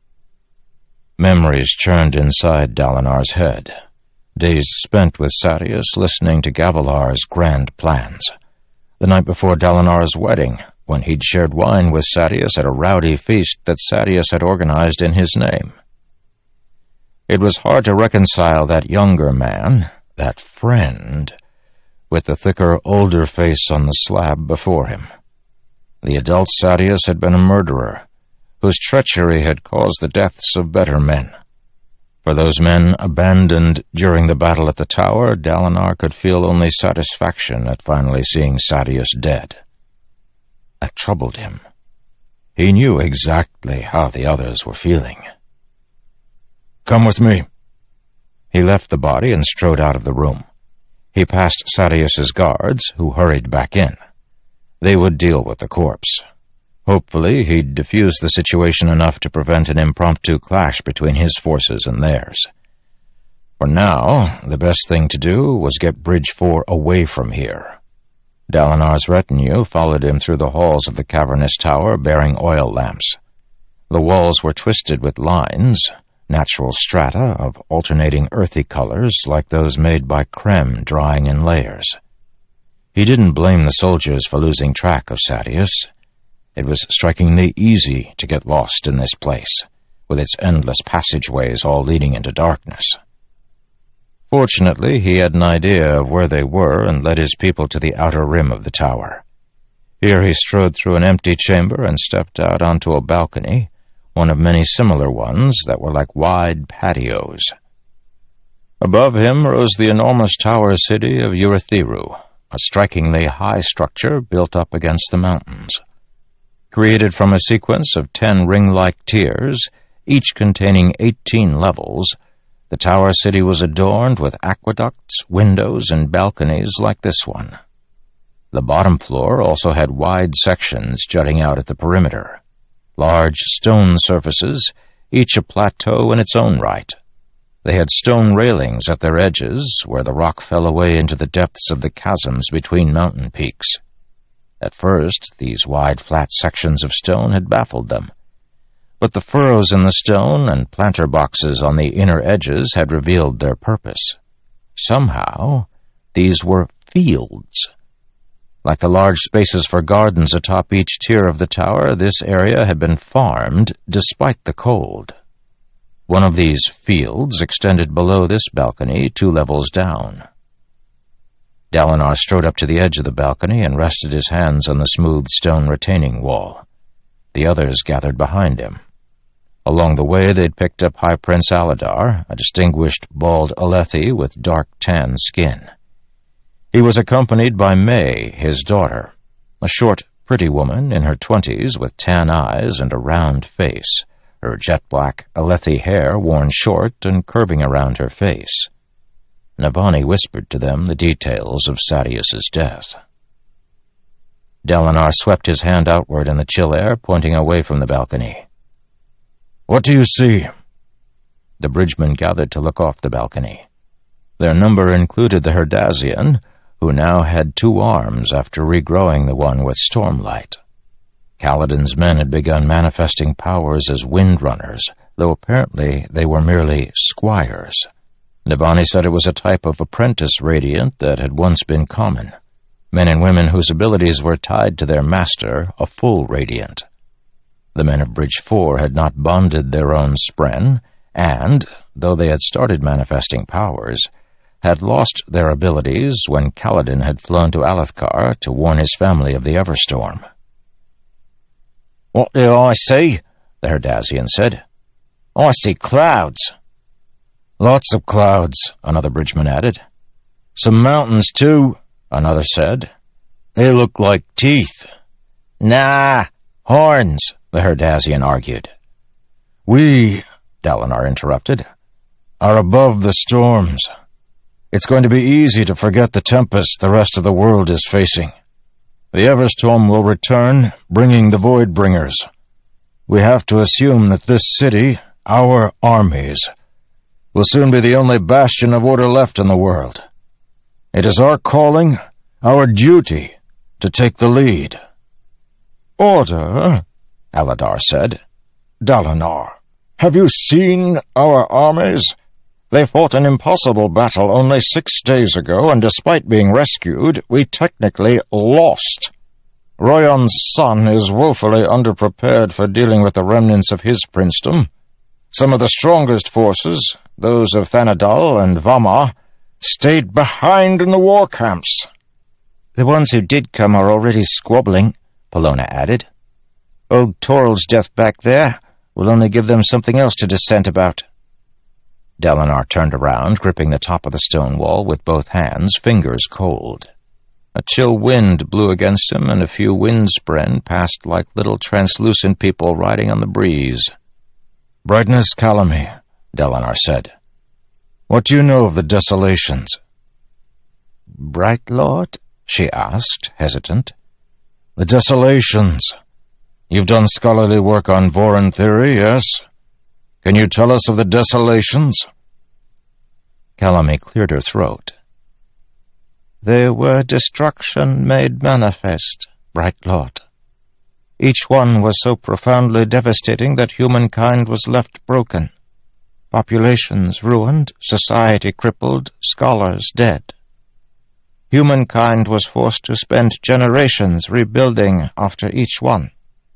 Memories churned inside Dalinar's head. Days spent with Sadeas listening to Gavilar's grand plans. The night before Dalinar's wedding, when he'd shared wine with Sadeas at a rowdy feast that Sadeas had organized in his name. It was hard to reconcile that younger man, that friend, with the thicker, older face on the slab before him. The adult Sadeas had been a murderer, whose treachery had caused the deaths of better men. For those men abandoned during the battle at the tower, Dalinar could feel only satisfaction at finally seeing Sadeas dead. That troubled him. He knew exactly how the others were feeling. "Come with me." He left the body and strode out of the room. He passed Sadeas's guards, who hurried back in. They would deal with the corpse. Hopefully, he'd defuse the situation enough to prevent an impromptu clash between his forces and theirs. For now, the best thing to do was get Bridge Four away from here. Dalinar's retinue followed him through the halls of the cavernous tower bearing oil lamps. The walls were twisted with lines, natural strata of alternating earthy colors like those made by creme drying in layers. He didn't blame the soldiers for losing track of Sadeas. It was strikingly easy to get lost in this place, with its endless passageways all leading into darkness. Fortunately, he had an idea of where they were and led his people to the outer rim of the tower. Here he strode through an empty chamber and stepped out onto a balcony, one of many similar ones that were like wide patios. Above him rose the enormous tower city of Urithiru, a strikingly high structure built up against the mountains. Created from a sequence of ten ring-like tiers, each containing eighteen levels, the tower city was adorned with aqueducts, windows, and balconies like this one. The bottom floor also had wide sections jutting out at the perimeter. Large stone surfaces, each a plateau in its own right. They had stone railings at their edges, where the rock fell away into the depths of the chasms between mountain peaks. At first, these wide, flat sections of stone had baffled them. But the furrows in the stone and planter boxes on the inner edges had revealed their purpose. Somehow, these were fields. Like the large spaces for gardens atop each tier of the tower, this area had been farmed despite the cold. One of these fields extended below this balcony two levels down. Dalinar strode up to the edge of the balcony and rested his hands on the smooth stone retaining wall. The others gathered behind him. Along the way, they'd picked up High Prince Aladar, a distinguished bald Alethi with dark tan skin. He was accompanied by May, his daughter, a short, pretty woman in her twenties with tan eyes and a round face, her jet-black Alethi hair worn short and curving around her face. Navani whispered to them the details of Sadeas's death. Dalinar swept his hand outward in the chill air, pointing away from the balcony. "What do you see?" The bridgemen gathered to look off the balcony. Their number included the Herdazian, who now had two arms after regrowing the one with Stormlight. Kaladin's men had begun manifesting powers as windrunners, though apparently they were merely squires. Navani said it was a type of apprentice radiant that had once been common, men and women whose abilities were tied to their master, a full radiant. The men of Bridge Four had not bonded their own spren, and, though they had started manifesting powers, had lost their abilities when Kaladin had flown to Alethkar to warn his family of the Everstorm. "What do I see?" the Herdazian said. "I see clouds." Lots of clouds, another bridgeman added. Some mountains, too, another said. They look like teeth. Nah, horns, the Herdazian argued. We, Dalinar interrupted, are above the storms. It's going to be easy to forget the tempest the rest of the world is facing. The Everstorm will return, bringing the Voidbringers. We have to assume that this city, our armies, will soon be the only bastion of order left in the world. It is our calling, our duty, to take the lead. Order? Aladar said. Dalinar, have you seen our armies? They fought an impossible battle only six days ago, and despite being rescued, we technically lost. Royon's son is woefully underprepared for dealing with the remnants of his princedom. Some of the strongest forces, those of Thanadal and Vama, stayed behind in the war camps. The ones who did come are already squabbling, Pelona added. Old Toral's death back there will only give them something else to dissent about. Dalinar turned around, gripping the top of the stone wall with both hands, fingers cold. A chill wind blew against him, and a few windspren passed like little translucent people riding on the breeze. Brightness Calamy, Dalinar said. What do you know of the desolations? Bright Lord? She asked, hesitant. The desolations. You've done scholarly work on Vorin theory, yes? Can you tell us of the desolations? Calamy cleared her throat. They were destruction made manifest, Bright Lord. Each one was so profoundly devastating that humankind was left broken. Populations ruined, society crippled, scholars dead. Humankind was forced to spend generations rebuilding after each one.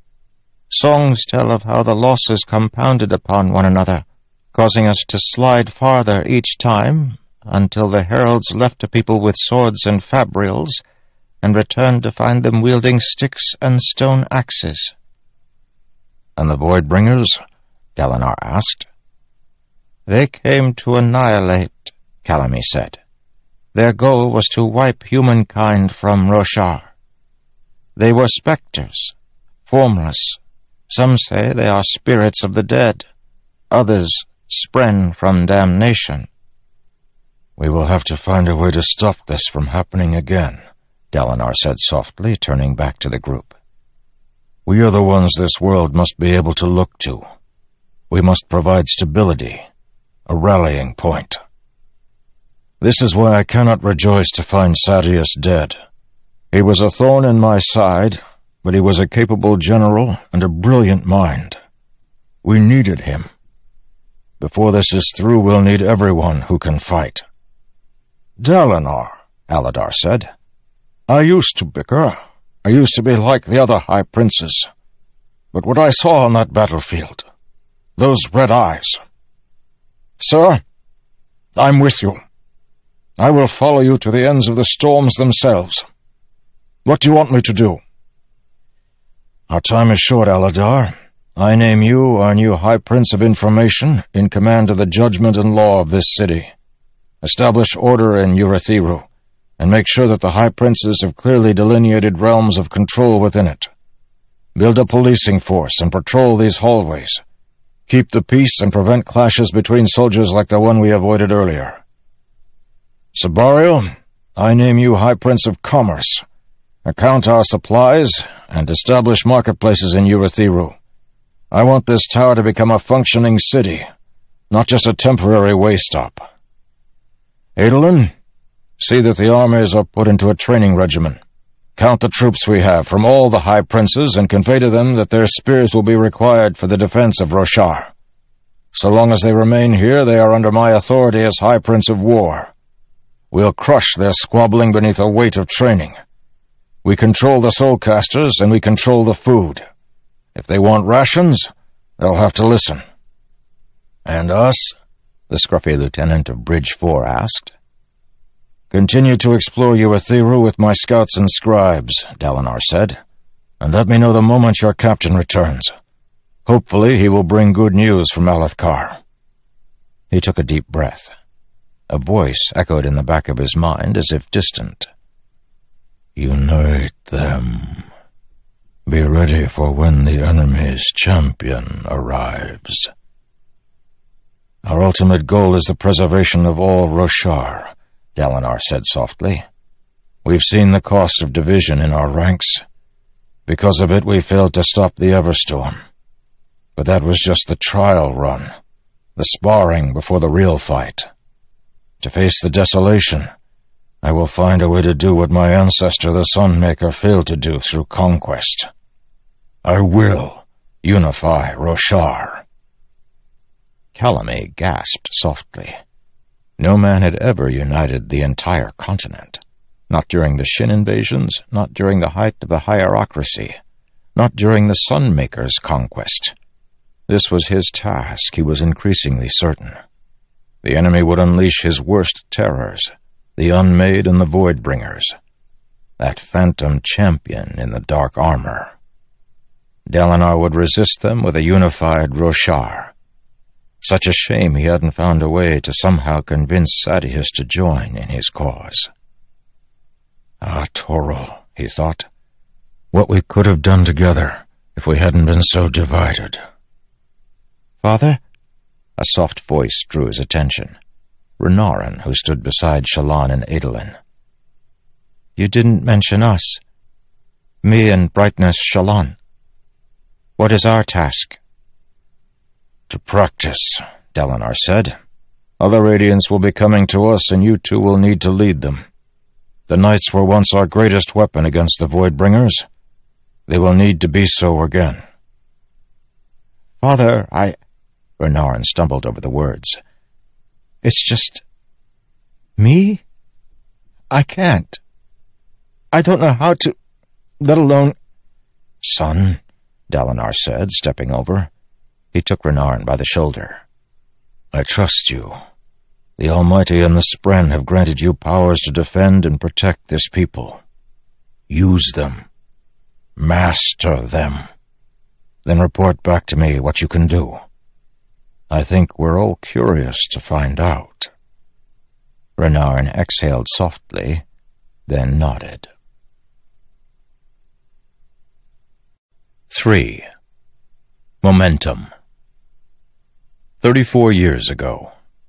Songs tell of how the losses compounded upon one another, causing us to slide farther each time, until the heralds left a people with swords and fabrials, and returned to find them wielding sticks and stone axes. And the Voidbringers? Dalinar asked. They came to annihilate, Calamy said. Their goal was to wipe humankind from Roshar. They were specters, formless. Some say they are spirits of the dead. Others spren from damnation. We will have to find a way to stop this from happening again, Dalinar said softly, turning back to the group. We are the ones this world must be able to look to. We must provide stability, a rallying point. This is why I cannot rejoice to find Sadeas dead. He was a thorn in my side, but he was a capable general and a brilliant mind. We needed him. Before this is through, we'll need everyone who can fight. Dalinar, Aladar said. I used to bicker. I used to be like the other High Princes. But what I saw on that battlefield, those red eyes... Sir, I'm with you. I will follow you to the ends of the storms themselves. What do you want me to do? Our time is short, Aladar. I name you, our new High Prince of Information, in command of the judgment and law of this city. Establish order in Urithiru, and make sure that the High Princes have clearly delineated realms of control within it. Build a policing force and patrol these hallways. Keep the peace and prevent clashes between soldiers like the one we avoided earlier. Sabario, I name you High Prince of Commerce. Account our supplies and establish marketplaces in Urithiru. I want this tower to become a functioning city, not just a temporary way stop. Adolin, see that the armies are put into a training regimen. Count the troops we have from all the High Princes and convey to them that their spears will be required for the defense of Roshar. So long as they remain here, they are under my authority as High Prince of War. We'll crush their squabbling beneath a weight of training. We control the soulcasters, and we control the food. If they want rations, they'll have to listen. And us? The scruffy lieutenant of Bridge Four asked. Continue to explore Urithiru with my scouts and scribes, Dalinar said, and let me know the moment your captain returns. Hopefully he will bring good news from Alethkar. He took a deep breath. A voice echoed in the back of his mind as if distant. "Unite them. Be ready for when the enemy's champion arrives." "Our ultimate goal is the preservation of all Roshar," Dalinar said softly. "We've seen the cost of division in our ranks. Because of it, we failed to stop the Everstorm. But that was just the trial run, the sparring before the real fight. To face the desolation, I will find a way to do what my ancestor, the Sunmaker, failed to do through conquest. I will unify Roshar." Calame gasped softly. No man had ever united the entire continent. Not during the Shin invasions, not during the height of the hierocracy, not during the Sunmaker's conquest. This was his task, he was increasingly certain. The enemy would unleash his worst terrors, the Unmade and the Voidbringers. That phantom champion in the dark armor. Dalinar would resist them with a unified Roshar. Such a shame he hadn't found a way to somehow convince Sadeas to join in his cause. Ah, Toril, he thought, what we could have done together if we hadn't been so divided. "Father?" A soft voice drew his attention. Renarin, who stood beside Shallan and Adolin. "You didn't mention us. Me and Brightness Shallan. What is our task?" "To practice," Dalinar said. "Other Radiants will be coming to us, and you two will need to lead them. The Knights were once our greatest weapon against the Voidbringers. They will need to be so again." "Father, I—" Renarin stumbled over the words. "It's just... me? I can't. I don't know how to... let alone—" "Son," Dalinar said, stepping over. He took Renarin by the shoulder. "I trust you. The Almighty and the Spren have granted you powers to defend and protect this people. Use them. Master them. Then report back to me what you can do. I think we're all curious to find out." Renarin exhaled softly, then nodded. Three. Momentum. Thirty-four years ago.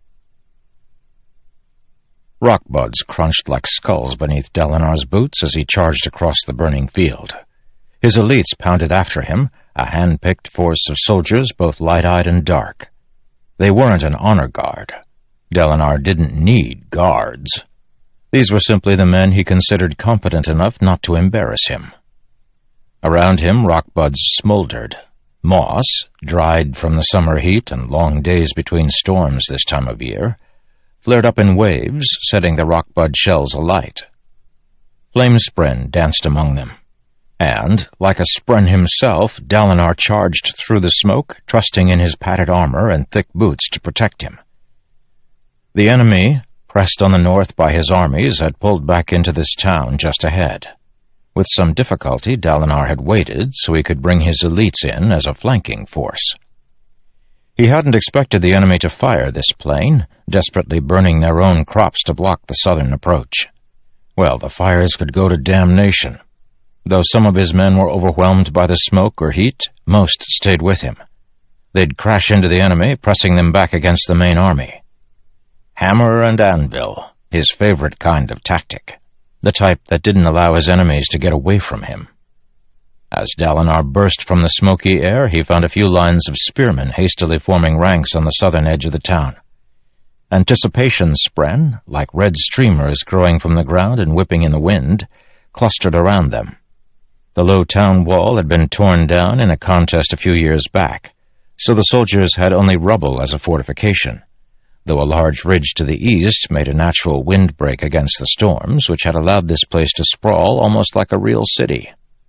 Rockbuds crunched like skulls beneath Dalinar's boots as he charged across the burning field. His elites pounded after him, a hand-picked force of soldiers, both light-eyed and dark. They weren't an honor guard. Dalinar didn't need guards. These were simply the men he considered competent enough not to embarrass him. Around him, rockbuds smoldered. Moss, dried from the summer heat and long days between storms this time of year, flared up in waves, setting the rockbud shells alight. Flamespren danced among them, and, like a Spren himself, Dalinar charged through the smoke, trusting in his padded armor and thick boots to protect him. The enemy, pressed on the north by his armies, had pulled back into this town just ahead. With some difficulty, Dalinar had waited so he could bring his elites in as a flanking force. He hadn't expected the enemy to fire this plane, desperately burning their own crops to block the southern approach. Well, the fires could go to damnation. Though some of his men were overwhelmed by the smoke or heat, most stayed with him. They'd crash into the enemy, pressing them back against the main army. Hammer and anvil, his favorite kind of tactic, the type that didn't allow his enemies to get away from him. As Dalinar burst from the smoky air, he found a few lines of spearmen hastily forming ranks on the southern edge of the town. Anticipation Spren, like red streamers growing from the ground and whipping in the wind, clustered around them. The low town wall had been torn down in a contest a few years back, so the soldiers had only rubble as a fortification, though a large ridge to the east made a natural windbreak against the storms, which had allowed this place to sprawl almost like a real city.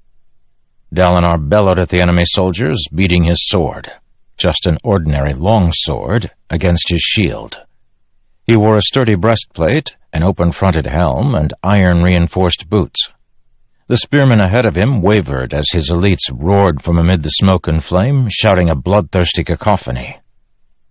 Dalinar bellowed at the enemy soldiers, beating his sword, just an ordinary long sword, against his shield. He wore a sturdy breastplate, an open-fronted helm, and iron-reinforced boots. The spearmen ahead of him wavered as his elites roared from amid the smoke and flame, shouting a bloodthirsty cacophony.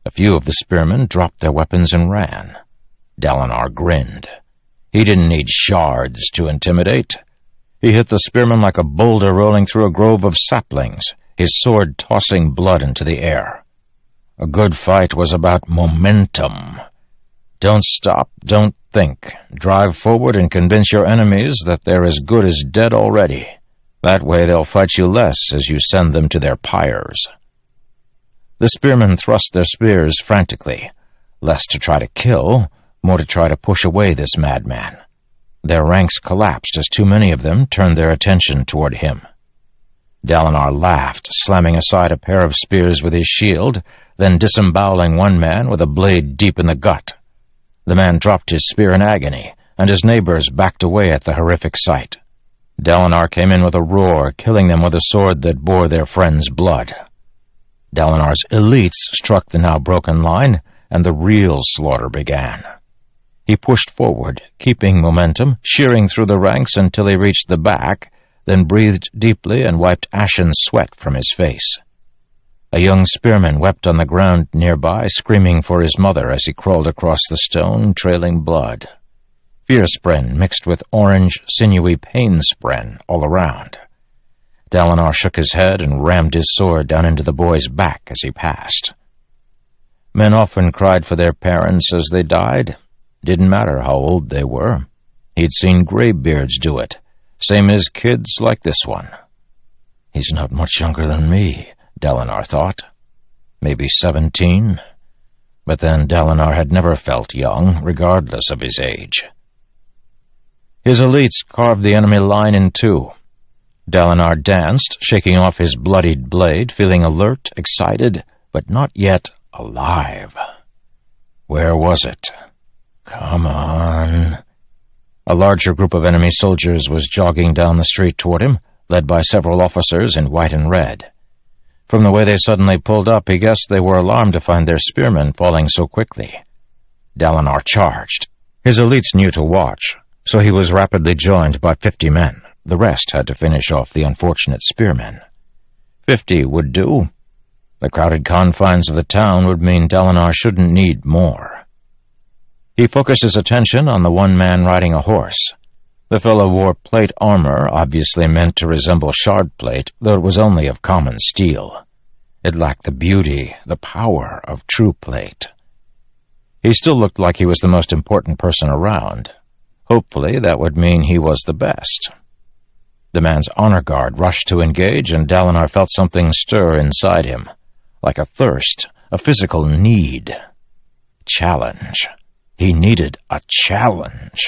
A few of the spearmen dropped their weapons and ran. Dalinar grinned. He didn't need shards to intimidate. He hit the spearman like a boulder rolling through a grove of saplings, his sword tossing blood into the air. A good fight was about momentum. Don't stop, don't think. Drive forward and convince your enemies that they're as good as dead already. That way they'll fight you less as you send them to their pyres. The spearmen thrust their spears frantically, less to try to kill, more to try to push away this madman. Their ranks collapsed as too many of them turned their attention toward him. Dalinar laughed, slamming aside a pair of spears with his shield, then disemboweling one man with a blade deep in the gut. The man dropped his spear in agony, and his neighbors backed away at the horrific sight. Dalinar came in with a roar, killing them with a sword that bore their friend's blood. Dalinar's elites struck the now broken line, and the real slaughter began. He pushed forward, keeping momentum, shearing through the ranks until he reached the back, then breathed deeply and wiped ashen sweat from his face. A young spearman wept on the ground nearby, screaming for his mother as he crawled across the stone, trailing blood. Fear spren mixed with orange, sinewy pain spren all around. Dalinar shook his head and rammed his sword down into the boy's back as he passed. Men often cried for their parents as they died. Didn't matter how old they were. He'd seen graybeards do it, same as kids like this one. He's not much younger than me, Dalinar thought. Maybe seventeen. But then Dalinar had never felt young, regardless of his age. His elites carved the enemy line in two. Dalinar danced, shaking off his bloodied blade, feeling alert, excited, but not yet alive. Where was it? Come on. A larger group of enemy soldiers was jogging down the street toward him, led by several officers in white and red. From the way they suddenly pulled up, he guessed they were alarmed to find their spearmen falling so quickly. Dalinar charged. His elites knew to watch, so he was rapidly joined by fifty men. The rest had to finish off the unfortunate spearmen. Fifty would do. The crowded confines of the town would mean Dalinar shouldn't need more. He focused his attention on the one man riding a horse. The fellow wore plate armor, obviously meant to resemble shard plate, though it was only of common steel. It lacked the beauty, the power of true plate. He still looked like he was the most important person around. Hopefully that would mean he was the best. The man's honor guard rushed to engage, and Dalinar felt something stir inside him, like a thirst, a physical need. Challenge. He needed a challenge.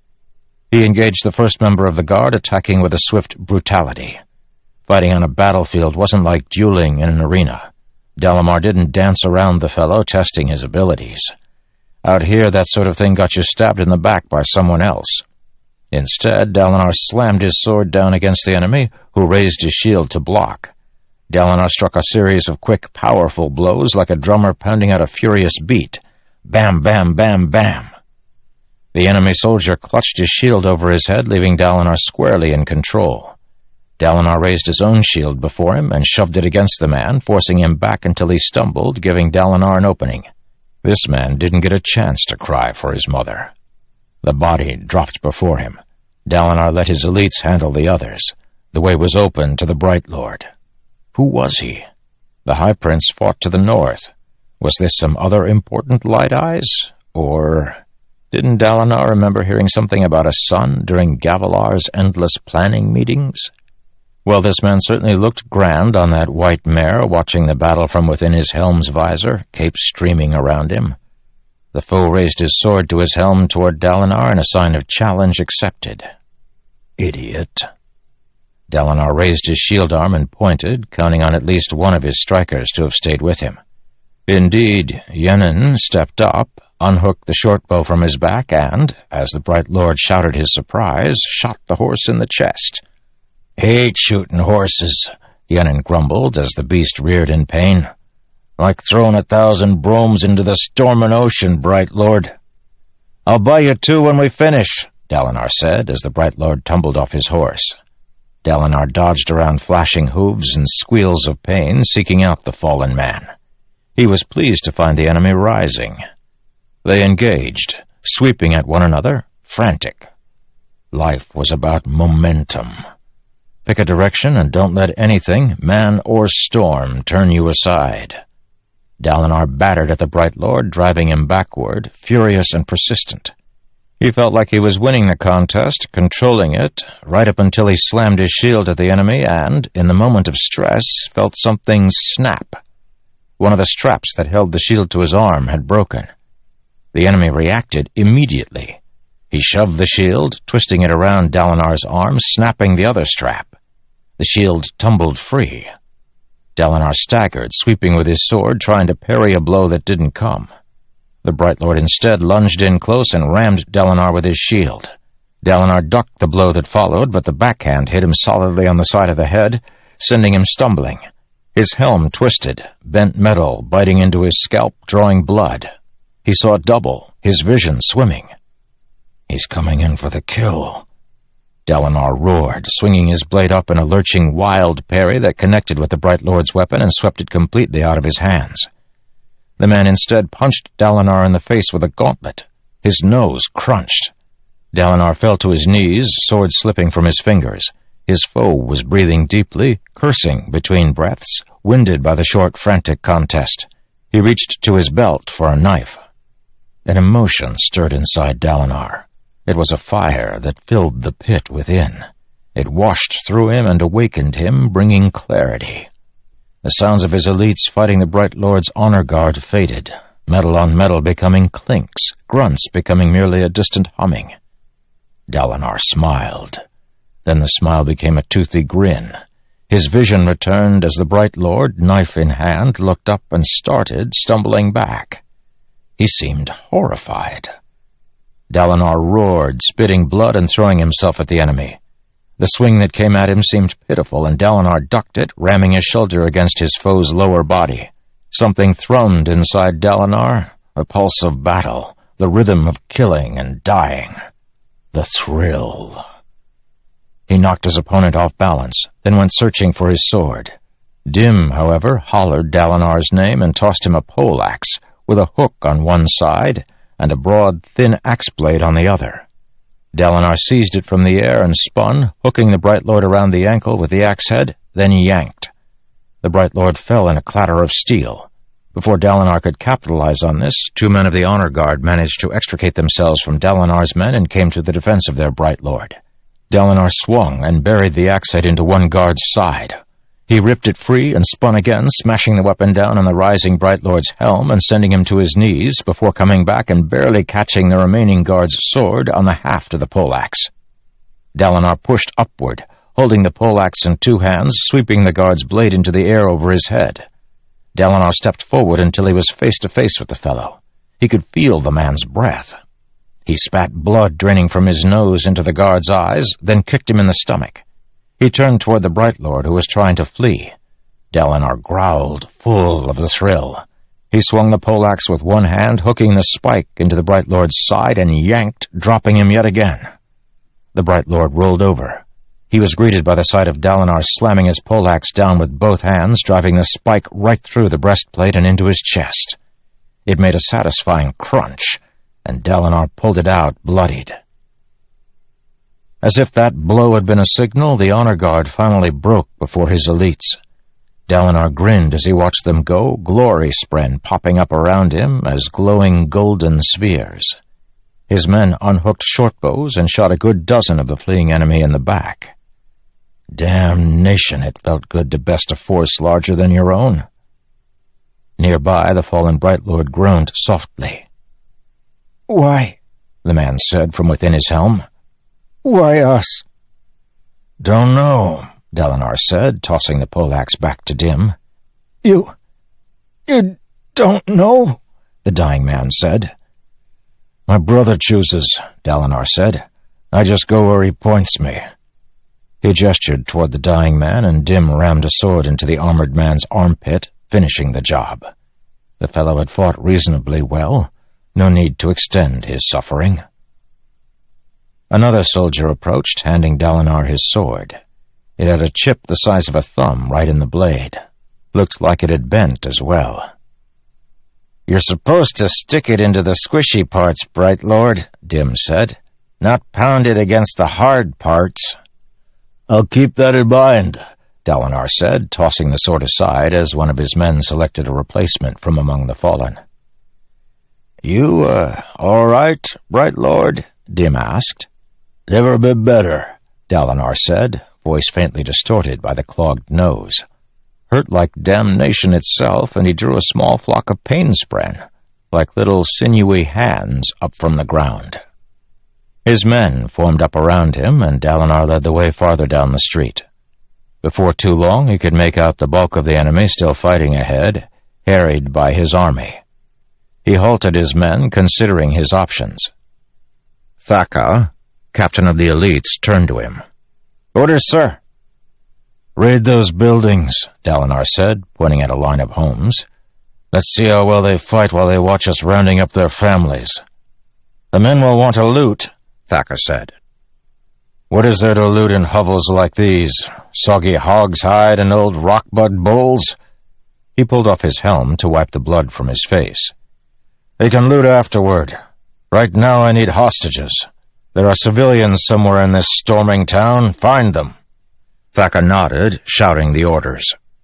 He engaged the first member of the guard, attacking with a swift brutality. Fighting on a battlefield wasn't like dueling in an arena. Dalinar didn't dance around the fellow, testing his abilities. Out here, that sort of thing got you stabbed in the back by someone else. Instead, Dalinar slammed his sword down against the enemy, who raised his shield to block. Dalinar struck a series of quick, powerful blows like a drummer pounding out a furious beat. Bam, bam, bam, bam. The enemy soldier clutched his shield over his head, leaving Dalinar squarely in control. Dalinar raised his own shield before him and shoved it against the man, forcing him back until he stumbled, giving Dalinar an opening. This man didn't get a chance to cry for his mother. The body dropped before him. Dalinar let his elites handle the others. The way was open to the Bright Lord. Who was he? The High Prince fought to the north. Was this some other important Light Eyes? Or didn't Dalinar remember hearing something about a son during Gavilar's endless planning meetings? Well, this man certainly looked grand on that white mare, watching the battle from within his helm's visor, cape streaming around him. The foe raised his sword to his helm toward Dalinar in a sign of challenge accepted. Idiot. Dalinar raised his shield arm and pointed, counting on at least one of his strikers to have stayed with him. Indeed, Yenin stepped up, unhooked the short bow from his back, and, as the Bright Lord shouted his surprise, shot the horse in the chest. "Hate shooting horses," Yenin grumbled as the beast reared in pain. "Like throwing a thousand bromes into the storming ocean, Bright Lord." "I'll buy you two when we finish," Dalinar said as the Bright Lord tumbled off his horse. Dalinar dodged around flashing hooves and squeals of pain, seeking out the fallen man. He was pleased to find the enemy rising. They engaged, sweeping at one another, frantic. Life was about momentum. Pick a direction and don't let anything, man or storm, turn you aside. Dalinar battered at the Bright Lord, driving him backward, furious and persistent. He felt like he was winning the contest, controlling it, right up until he slammed his shield at the enemy and, in the moment of stress, felt something snap. One of the straps that held the shield to his arm had broken. The enemy reacted immediately. He shoved the shield, twisting it around Dalinar's arm, snapping the other strap. The shield tumbled free. Dalinar staggered, sweeping with his sword, trying to parry a blow that didn't come. The Bright Lord instead lunged in close and rammed Dalinar with his shield. Dalinar ducked the blow that followed, but the backhand hit him solidly on the side of the head, sending him stumbling. His helm twisted, bent metal biting into his scalp, drawing blood. He saw double, his vision swimming. "He's coming in for the kill," Dalinar roared, swinging his blade up in a lurching wild parry that connected with the Bright Lord's weapon and swept it completely out of his hands. The man instead punched Dalinar in the face with a gauntlet. His nose crunched. Dalinar fell to his knees, sword slipping from his fingers. His foe was breathing deeply, cursing between breaths, winded by the short, frantic contest. He reached to his belt for a knife. An emotion stirred inside Dalinar. It was a fire that filled the pit within. It washed through him and awakened him, bringing clarity. The sounds of his elites fighting the Bright Lord's honor guard faded, metal on metal becoming clinks, grunts becoming merely a distant humming. Dalinar smiled. Then the smile became a toothy grin. His vision returned as the Bright Lord, knife in hand, looked up and started, stumbling back. He seemed horrified. Dalinar roared, spitting blood and throwing himself at the enemy. The swing that came at him seemed pitiful, and Dalinar ducked it, ramming his shoulder against his foe's lower body. Something thrummed inside Dalinar, a pulse of battle, the rhythm of killing and dying. The thrill. He knocked his opponent off balance, then went searching for his sword. Dim, however, hollered Dalinar's name and tossed him a poleaxe, with a hook on one side and a broad, thin axe blade on the other. Dalinar seized it from the air and spun, hooking the Bright Lord around the ankle with the axe head, then yanked. The Bright Lord fell in a clatter of steel. Before Dalinar could capitalize on this, two men of the Honor Guard managed to extricate themselves from Dalinar's men and came to the defense of their Bright Lord. Dalinar swung and buried the axe head into one guard's side. He ripped it free and spun again, smashing the weapon down on the rising Bright Lord's helm and sending him to his knees before coming back and barely catching the remaining guard's sword on the haft of the poleaxe. Dalinar pushed upward, holding the poleaxe in two hands, sweeping the guard's blade into the air over his head. Dalinar stepped forward until he was face to face with the fellow. He could feel the man's breath. He spat blood draining from his nose into the guard's eyes, then kicked him in the stomach. He turned toward the Bright Lord, who was trying to flee. Dalinar growled, full of the thrill. He swung the poleaxe with one hand, hooking the spike into the Bright Lord's side, and yanked, dropping him yet again. The Bright Lord rolled over. He was greeted by the sight of Dalinar slamming his poleaxe down with both hands, driving the spike right through the breastplate and into his chest. It made a satisfying crunch, and Dalinar pulled it out, bloodied. As if that blow had been a signal, the Honor Guard finally broke before his elites. Dalinar grinned as he watched them go, glory spren popping up around him as glowing golden spheres. His men unhooked shortbows and shot a good dozen of the fleeing enemy in the back. Damnation, it felt good to best a force larger than your own. Nearby, the fallen Bright Lord groaned softly. "Why?" the man said from within his helm. "Why us?" "Don't know," Dalinar said, tossing the poleaxe back to Dim. You... you don't know?" the dying man said. "My brother chooses," Dalinar said. "I just go where he points me." He gestured toward the dying man, and Dim rammed a sword into the armored man's armpit, finishing the job. The fellow had fought reasonably well. No need to extend his suffering. Another soldier approached, handing Dalinar his sword. It had a chip the size of a thumb right in the blade. Looked like it had bent as well. "You're supposed to stick it into the squishy parts, Bright Lord," Dim said, "not pound it against the hard parts." "I'll keep that in mind," Dalinar said, tossing the sword aside as one of his men selected a replacement from among the fallen. "You, uh, all right, Bright Lord?" Dim asked. "Never been better," Dalinar said, voice faintly distorted by the clogged nose. Hurt like damnation itself, and he drew a small flock of pain-spren, like little sinewy hands, up from the ground. His men formed up around him, and Dalinar led the way farther down the street. Before too long, he could make out the bulk of the enemy still fighting ahead, harried by his army. He halted his men, considering his options. Thaka, captain of the elites, turned to him. "Orders, sir." "Raid those buildings," Dalinar said, pointing at a line of homes. "Let's see how well they fight while they watch us rounding up their families." "The men will want to loot," Thaka said. "What is there to loot in hovels like these? Soggy hog's hide and old rockbud bowls?" He pulled off his helm to wipe the blood from his face. "They can loot afterward. Right now I need hostages. There are civilians somewhere in this storming town. Find them." Thaka nodded, shouting the orders.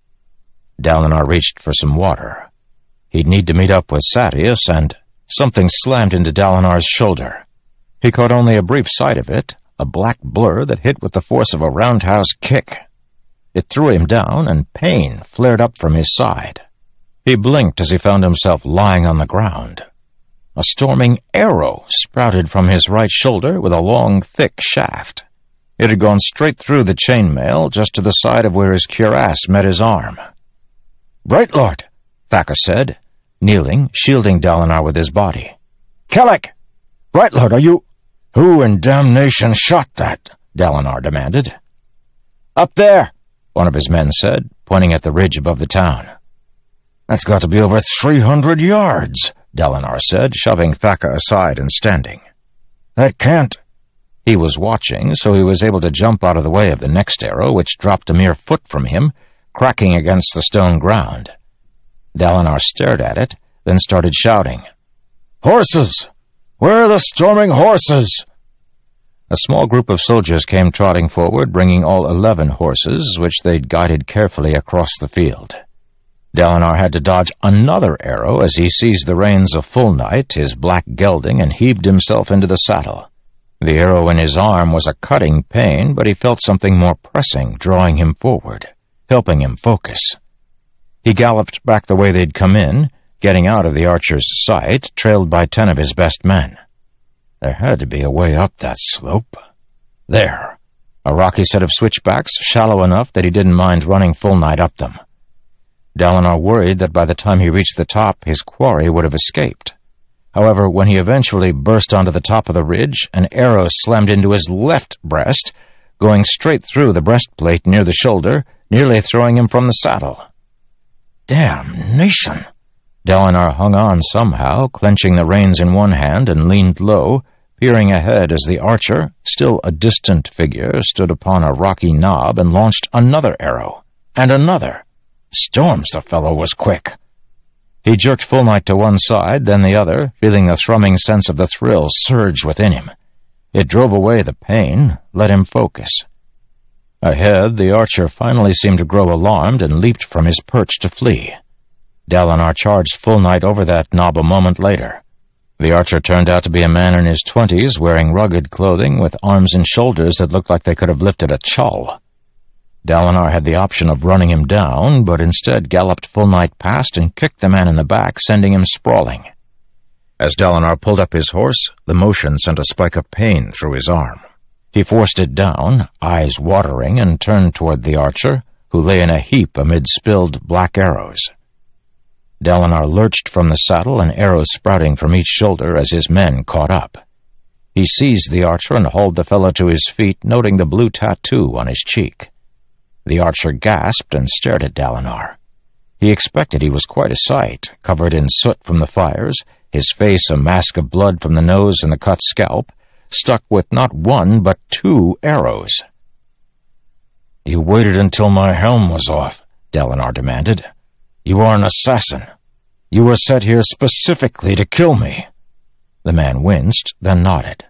Dalinar reached for some water. He'd need to meet up with Sadeas, and something slammed into Dalinar's shoulder. He caught only a brief sight of it, a black blur that hit with the force of a roundhouse kick. It threw him down, and pain flared up from his side. He blinked as he found himself lying on the ground. A storming arrow sprouted from his right shoulder with a long, thick shaft. It had gone straight through the chainmail, just to the side of where his cuirass met his arm. "Bright Lord," Thaka said, kneeling, shielding Dalinar with his body. "Kelek! Bright Lord, are you—" "Who in damnation shot that?" Dalinar demanded. "Up there," one of his men said, pointing at the ridge above the town. "That's got to be over three hundred yards, Dalinar said, shoving Thaka aside and standing. "That can't—" He was watching, so he was able to jump out of the way of the next arrow, which dropped a mere foot from him, cracking against the stone ground. Dalinar stared at it, then started shouting, "Horses! Where are the storming horses?" A small group of soldiers came trotting forward, bringing all eleven horses, which they'd guided carefully across the field. Dalinar had to dodge another arrow as he seized the reins of Full Night, his black gelding, and heaved himself into the saddle. The arrow in his arm was a cutting pain, but he felt something more pressing, drawing him forward, helping him focus. He galloped back the way they'd come in, getting out of the archer's sight, trailed by ten of his best men. There had to be a way up that slope. There, a rocky set of switchbacks, shallow enough that he didn't mind running Full Night up them. Dalinar worried that by the time he reached the top, his quarry would have escaped. However, when he eventually burst onto the top of the ridge, an arrow slammed into his left breast, going straight through the breastplate near the shoulder, nearly throwing him from the saddle. Damnation! Dalinar hung on somehow, clenching the reins in one hand, and leaned low, peering ahead as the archer, still a distant figure, stood upon a rocky knob and launched another arrow, and another. Storms, the fellow was quick. He jerked Full Night to one side, then the other, feeling the thrumming sense of the thrill surge within him. It drove away the pain, let him focus. Ahead, the archer finally seemed to grow alarmed and leaped from his perch to flee. Dalinar charged Full Night over that knob a moment later. The archer turned out to be a man in his twenties, wearing rugged clothing with arms and shoulders that looked like they could have lifted a chal. Dalinar had the option of running him down, but instead galloped Full Night past and kicked the man in the back, sending him sprawling. As Dalinar pulled up his horse, the motion sent a spike of pain through his arm. He forced it down, eyes watering, and turned toward the archer, who lay in a heap amid spilled black arrows. Dalinar lurched from the saddle, and arrows sprouting from each shoulder as his men caught up. He seized the archer and hauled the fellow to his feet, noting the blue tattoo on his cheek. The archer gasped and stared at Dalinar. He expected he was quite a sight, covered in soot from the fires, his face a mask of blood from the nose and the cut scalp, stuck with not one but two arrows. "You waited until my helm was off," Dalinar demanded. "You are an assassin. You were set here specifically to kill me." The man winced, then nodded.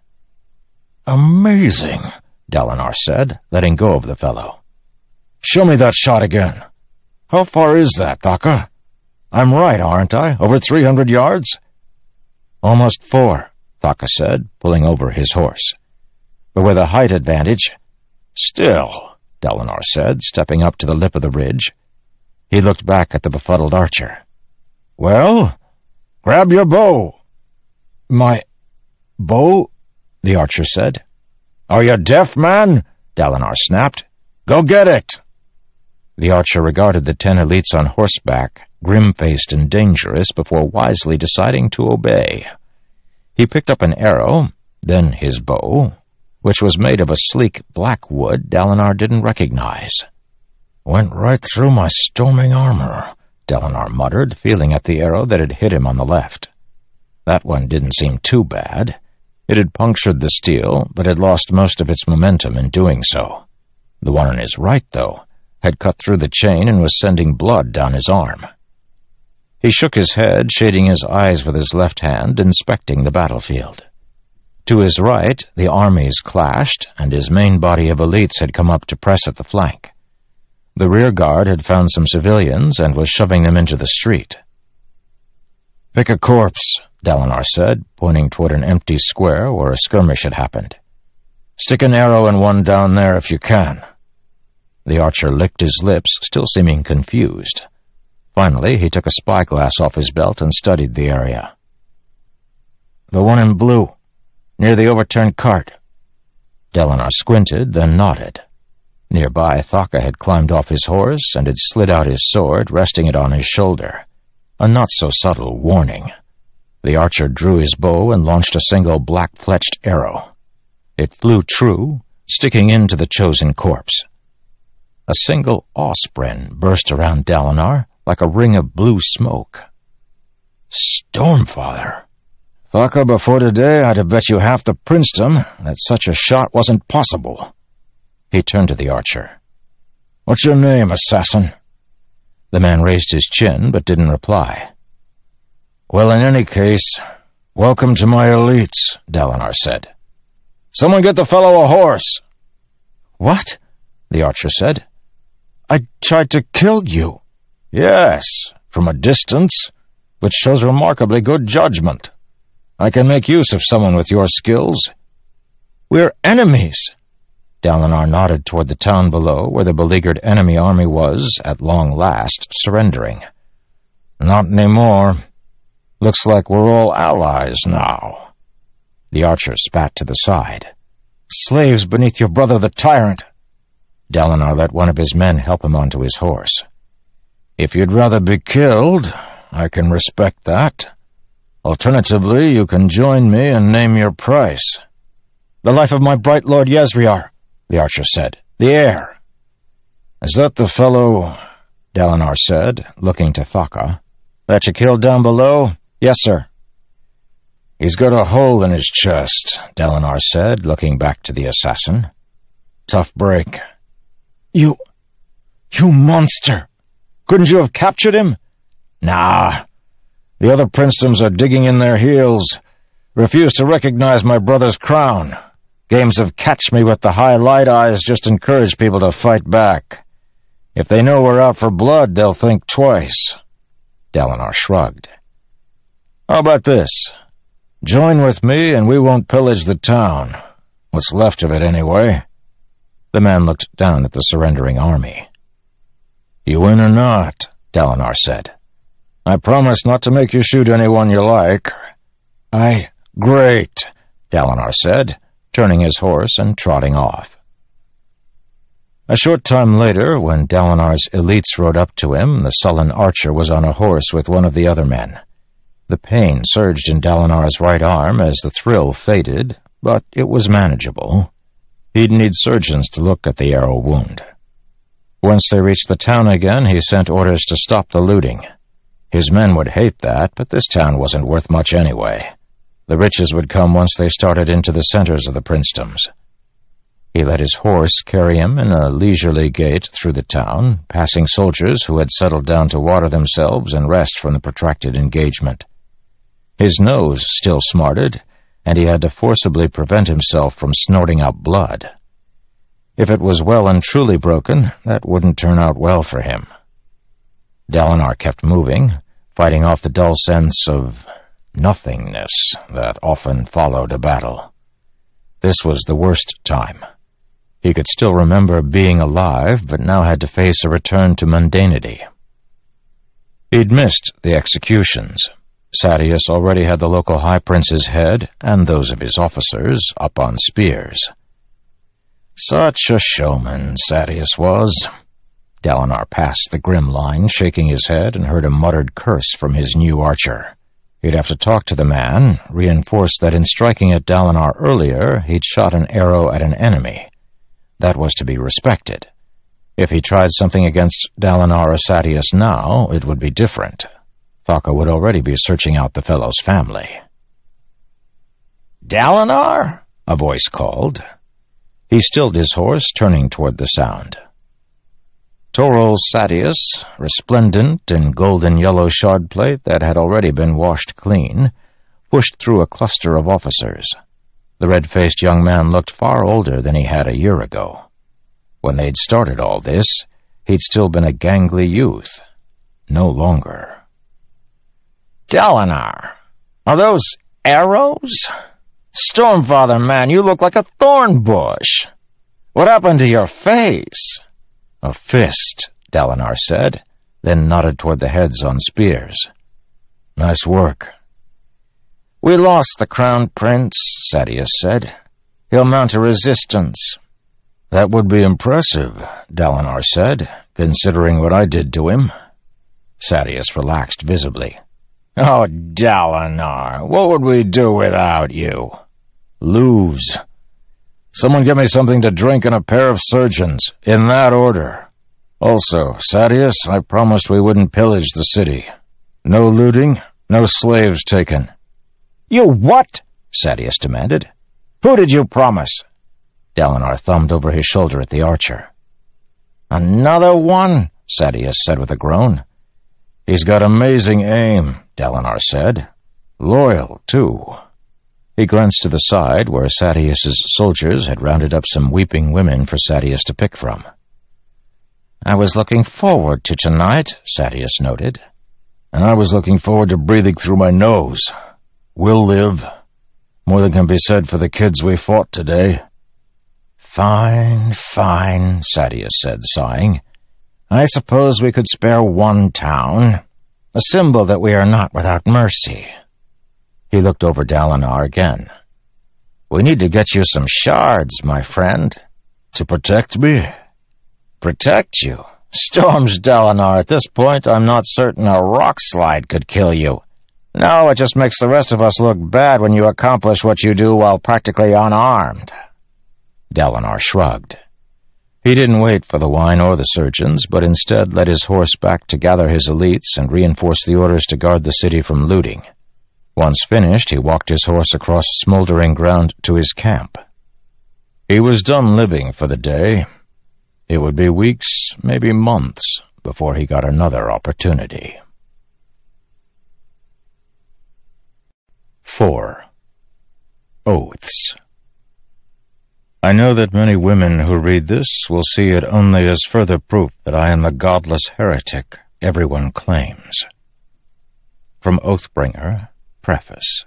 "Amazing," Dalinar said, letting go of the fellow. "Show me that shot again. How far is that, Thaka? I'm right, aren't I? Over three hundred yards?" "Almost four," Thaka said, pulling over his horse. "But with a height advantage—" "Still," Dalinar said, stepping up to the lip of the ridge. He looked back at the befuddled archer. "Well, grab your bow." "My bow?" the archer said. "Are you deaf, man?" Dalinar snapped. "Go get it!" The archer regarded the ten elites on horseback, grim-faced and dangerous, before wisely deciding to obey. He picked up an arrow, then his bow, which was made of a sleek black wood Dalinar didn't recognize. "Went right through my storming armor," Dalinar muttered, feeling at the arrow that had hit him on the left. That one didn't seem too bad. It had punctured the steel, but had lost most of its momentum in doing so. The one on his right, though, had cut through the chain and was sending blood down his arm. He shook his head, shading his eyes with his left hand, inspecting the battlefield. To his right, the armies clashed, and his main body of elites had come up to press at the flank. The rear guard had found some civilians and was shoving them into the street. "Pick a corpse," Dalinar said, pointing toward an empty square where a skirmish had happened. "Stick an arrow in one down there if you can." The archer licked his lips, still seeming confused. Finally, he took a spyglass off his belt and studied the area. "The one in blue, near the overturned cart." Dalinar squinted, then nodded. Nearby, Thaka had climbed off his horse and had slid out his sword, resting it on his shoulder. A not-so-subtle warning. The archer drew his bow and launched a single black-fletched arrow. It flew true, sticking into the chosen corpse. A single awe-spren burst around Dalinar like a ring of blue smoke. "Stormfather! Thaka, before today I'd have bet you half the princedom that such a shot wasn't possible." He turned to the archer. "What's your name, assassin?" The man raised his chin but didn't reply. "Well, in any case, welcome to my elites," Dalinar said. "Someone get the fellow a horse." "What?" the archer said. "I tried to kill you." "Yes, from a distance, which shows remarkably good judgment. I can make use of someone with your skills." "We're enemies." Dalinar nodded toward the town below, where the beleaguered enemy army was, at long last, surrendering. "Not anymore. Looks like we're all allies now." The archer spat to the side. "Slaves beneath your brother the tyrant." Dalinar let one of his men help him onto his horse. "If you'd rather be killed, I can respect that. Alternatively, you can join me and name your price." "The life of my bright lord Yezriar," the archer said. "The heir." "Is that the fellow," Dalinar said, looking to Thaka, "that you killed down below?" "Yes, sir." "He's got a hole in his chest," Dalinar said, looking back to the assassin. "Tough break." You... you monster! Couldn't you have captured him?" "Nah. The other princedoms are digging in their heels. Refuse to recognize my brother's crown. Games of catch me with the high light eyes just encourage people to fight back. If they know we're out for blood, they'll think twice." Dalinar shrugged. "How about this? Join with me and we won't pillage the town. What's left of it, anyway." The man looked down at the surrendering army. "You in or not?" Dalinar said. "I promise not to make you shoot anyone you like." I... "Great," Dalinar said, turning his horse and trotting off. A short time later, when Dalinar's elites rode up to him, the sullen archer was on a horse with one of the other men. The pain surged in Dalinar's right arm as the thrill faded, but it was manageable. He'd need surgeons to look at the arrow wound. Once they reached the town again, he sent orders to stop the looting. His men would hate that, but this town wasn't worth much anyway. The riches would come once they started into the centers of the princedoms. He let his horse carry him in a leisurely gait through the town, passing soldiers who had settled down to water themselves and rest from the protracted engagement. His nose still smarted, and he had to forcibly prevent himself from snorting out blood. If it was well and truly broken, that wouldn't turn out well for him. Dalinar kept moving, fighting off the dull sense of nothingness that often followed a battle. This was the worst time. He could still remember being alive, but now had to face a return to mundanity. He'd missed the executions. Sadeas already had the local high prince's head, and those of his officers, up on spears. Such a showman Sadeas was. Dalinar passed the grim line, shaking his head, and heard a muttered curse from his new archer. He'd have to talk to the man, reinforce that in striking at Dalinar earlier, he'd shot an arrow at an enemy. That was to be respected. If he tried something against Dalinar or Sadeas now, it would be different. Thaka would already be searching out the fellow's family. "Dalinar?" a voice called. He stilled his horse, turning toward the sound. Toril Sadeas, resplendent in golden-yellow shardplate that had already been washed clean, pushed through a cluster of officers. The red-faced young man looked far older than he had a year ago. When they'd started all this, he'd still been a gangly youth. No longer. "Dalinar, are those arrows? Stormfather, man, you look like a thorn bush. What happened to your face?" "A fist," Dalinar said, then nodded toward the heads on spears. "Nice work." "We lost the Crown Prince," Sadeas said. "He'll mount a resistance." "That would be impressive," Dalinar said, "considering what I did to him." Sadeas relaxed visibly. "Oh, Dalinar, what would we do without you?" "Lose. Someone get me something to drink and a pair of surgeons, in that order. Also, Sadeas, I promised we wouldn't pillage the city. No looting, no slaves taken." "You what?" Sadeas demanded. "Who did you promise?" Dalinar thumbed over his shoulder at the archer. "Another one?" Sadeas said with a groan. "He's got amazing aim," Dalinar said. "Loyal, too." He glanced to the side where Sadeas's soldiers had rounded up some weeping women for Sadeas to pick from. "I was looking forward to tonight," Sadeas noted. "And I was looking forward to breathing through my nose. We'll live. More than can be said for the kids we fought today." "Fine, fine," Sadeas said, sighing. "I suppose we could spare one town, a symbol that we are not without mercy." He looked over Dalinar again. "We need to get you some shards, my friend." "To protect me?" "Protect you? Storms, Dalinar, at this point I'm not certain a rock slide could kill you. No, it just makes the rest of us look bad when you accomplish what you do while practically unarmed." Dalinar shrugged. He didn't wait for the wine or the surgeons, but instead led his horse back to gather his elites and reinforce the orders to guard the city from looting. Once finished, he walked his horse across smoldering ground to his camp. He was done living for the day. It would be weeks, maybe months, before he got another opportunity. Four. Oaths. I know that many women who read this will see it only as further proof that I am the godless heretic everyone claims. From Oathbringer, Preface.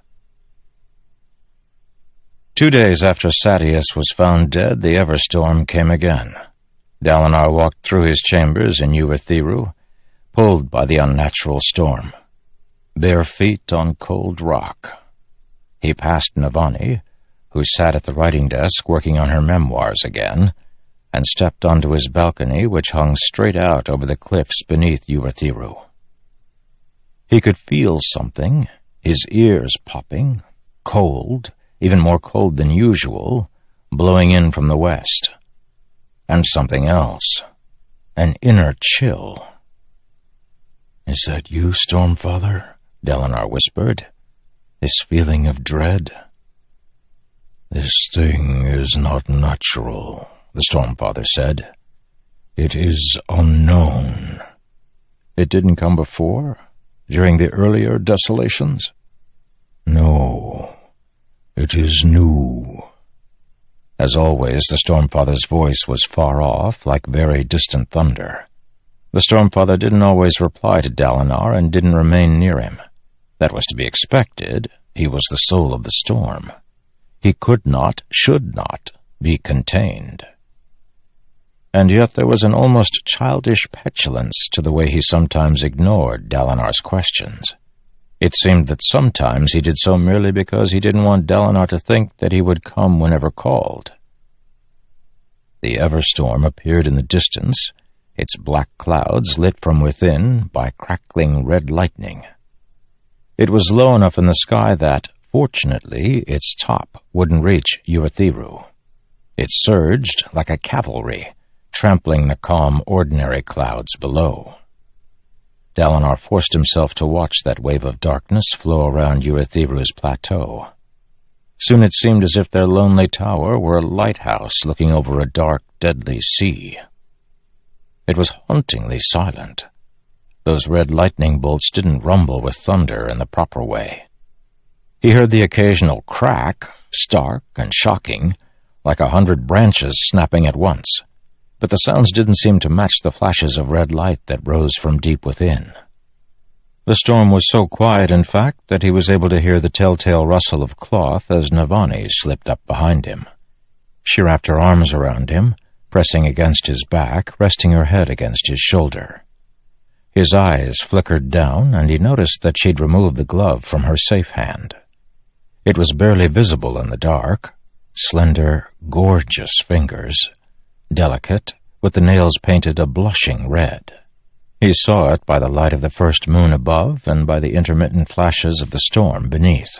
Two days after Sadeas was found dead, the Everstorm came again. Dalinar walked through his chambers in Urithiru, pulled by the unnatural storm. Bare feet on cold rock. He passed Navani, who sat at the writing desk working on her memoirs again, and stepped onto his balcony, which hung straight out over the cliffs beneath Urithiru. He could feel something, his ears popping, cold, even more cold than usual, blowing in from the west. And something else, an inner chill. "Is that you, Stormfather?" Dalinar whispered, this feeling of dread. "This thing is not natural," the Stormfather said. "It is unknown." "It didn't come before? During the earlier desolations?" "No, it is new." As always, the Stormfather's voice was far off, like very distant thunder. The Stormfather didn't always reply to Dalinar and didn't remain near him. That was to be expected. He was the soul of the storm. He could not, should not, be contained. And yet there was an almost childish petulance to the way he sometimes ignored Dalinar's questions. It seemed that sometimes he did so merely because he didn't want Dalinar to think that he would come whenever called. The Everstorm appeared in the distance, its black clouds lit from within by crackling red lightning. It was low enough in the sky that, fortunately, its top wouldn't reach Urithiru. It surged like a cavalry, trampling the calm, ordinary clouds below. Dalinar forced himself to watch that wave of darkness flow around Urithiru's plateau. Soon it seemed as if their lonely tower were a lighthouse looking over a dark, deadly sea. It was hauntingly silent. Those red lightning bolts didn't rumble with thunder in the proper way. He heard the occasional crack, stark and shocking, like a hundred branches snapping at once, but the sounds didn't seem to match the flashes of red light that rose from deep within. The storm was so quiet, in fact, that he was able to hear the telltale rustle of cloth as Navani slipped up behind him. She wrapped her arms around him, pressing against his back, resting her head against his shoulder. His eyes flickered down, and he noticed that she'd removed the glove from her safe hand. It was barely visible in the dark, slender, gorgeous fingers, delicate, with the nails painted a blushing red. He saw it by the light of the first moon above and by the intermittent flashes of the storm beneath.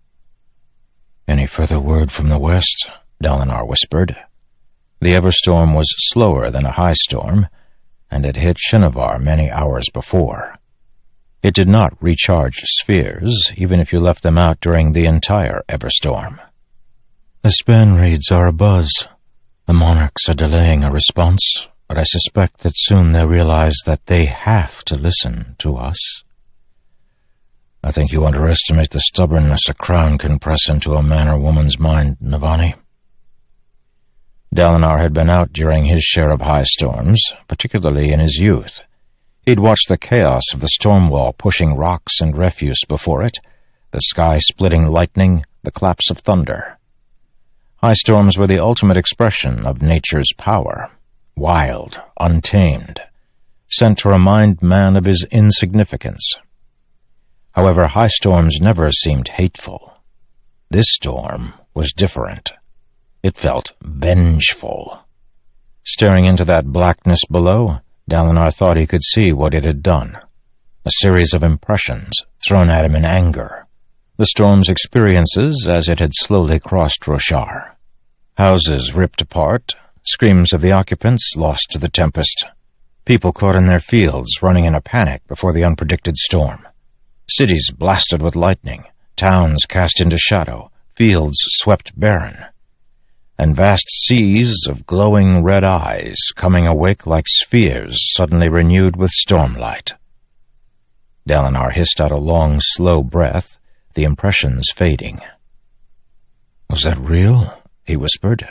"Any further word from the west?" Dalinar whispered. The Everstorm was slower than a high storm, and had hit Shinovar many hours before. It did not recharge spheres, even if you left them out during the entire Everstorm. "The Spanreeds are abuzz. The monarchs are delaying a response, but I suspect that soon they'll realize that they have to listen to us." "I think you underestimate the stubbornness a crown can press into a man or woman's mind, Navani." Dalinar had been out during his share of high storms, particularly in his youth. He'd watched the chaos of the storm wall pushing rocks and refuse before it, the sky-splitting lightning, the claps of thunder. High storms were the ultimate expression of nature's power, wild, untamed, sent to remind man of his insignificance. However, high storms never seemed hateful. This storm was different. It felt vengeful. Staring into that blackness below, Dalinar thought he could see what it had done. A series of impressions thrown at him in anger. The storm's experiences as it had slowly crossed Roshar. Houses ripped apart, screams of the occupants lost to the tempest. People caught in their fields, running in a panic before the unpredicted storm. Cities blasted with lightning, towns cast into shadow, fields swept barren. And vast seas of glowing red eyes coming awake like spheres suddenly renewed with stormlight. Dalinar hissed out a long, slow breath, the impressions fading. "Was that real?" he whispered.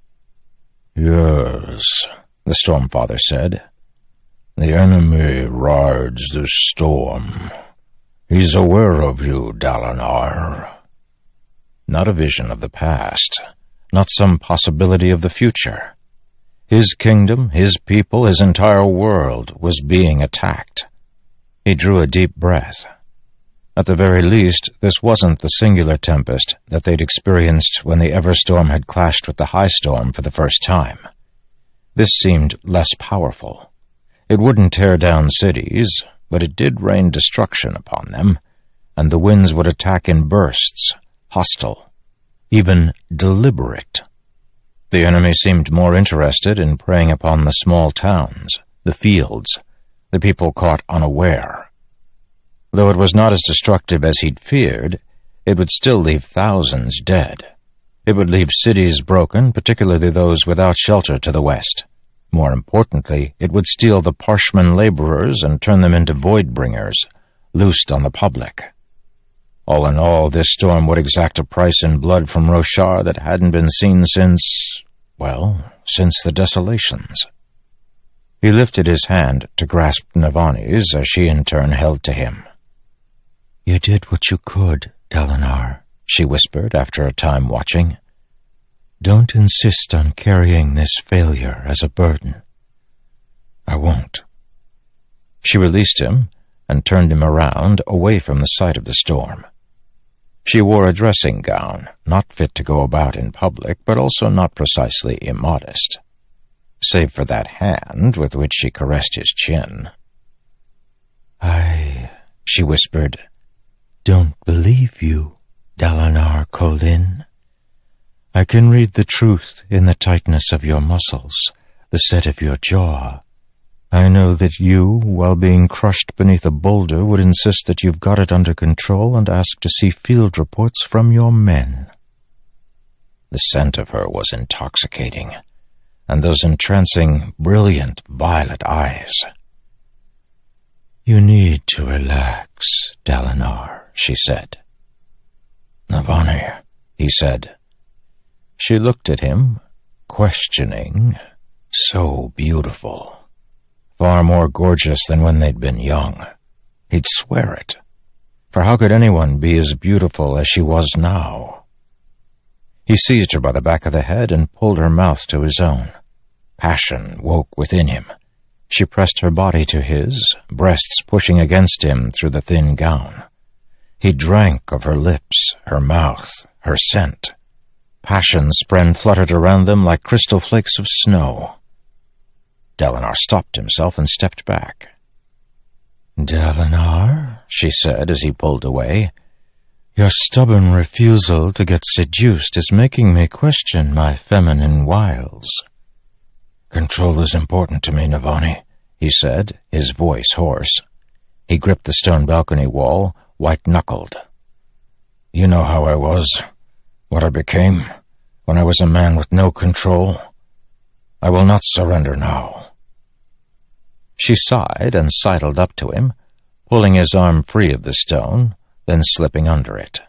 "Yes," the Stormfather said. "The enemy rides the storm. He's aware of you, Dalinar." Not a vision of the past. Not some possibility of the future. His kingdom, his people, his entire world was being attacked. He drew a deep breath. At the very least, this wasn't the singular tempest that they'd experienced when the Everstorm had clashed with the High Storm for the first time. This seemed less powerful. It wouldn't tear down cities, but it did rain destruction upon them, and the winds would attack in bursts, hostile, even deliberate. The enemy seemed more interested in preying upon the small towns, the fields, the people caught unaware. Though it was not as destructive as he'd feared, it would still leave thousands dead. It would leave cities broken, particularly those without shelter to the west. More importantly, it would steal the Parshman laborers and turn them into void-bringers, loosed on the public. All in all, this storm would exact a price in blood from Roshar that hadn't been seen since, well, since the desolations. He lifted his hand to grasp Navani's as she in turn held to him. "You did what you could, Dalinar," she whispered after a time watching. "Don't insist on carrying this failure as a burden." "I won't." She released him and turned him around, away from the sight of the storm. She wore a dressing gown, not fit to go about in public, but also not precisely immodest, save for that hand with which she caressed his chin. "I," she whispered, "don't believe you, Dalinar Kholin. I can read the truth in the tightness of your muscles, the set of your jaw. I know that you, while being crushed beneath a boulder, would insist that you've got it under control and ask to see field reports from your men." The scent of her was intoxicating, and those entrancing, brilliant, violet eyes. "You need to relax, Dalinar," she said. "Navani," he said. She looked at him, questioning. So beautiful. Far more gorgeous than when they'd been young. He'd swear it. For how could anyone be as beautiful as she was now? He seized her by the back of the head and pulled her mouth to his own. Passion woke within him. She pressed her body to his, breasts pushing against him through the thin gown. He drank of her lips, her mouth, her scent. Passion spren fluttered around them like crystal flakes of snow. Dalinar stopped himself and stepped back. "Dalinar," she said as he pulled away, "your stubborn refusal to get seduced is making me question my feminine wiles." "Control is important to me, Navani," he said, his voice hoarse. He gripped the stone balcony wall, white-knuckled. "You know how I was, what I became, when I was a man with no control. I will not surrender now." She sighed and sidled up to him, pulling his arm free of the stone, then slipping under it.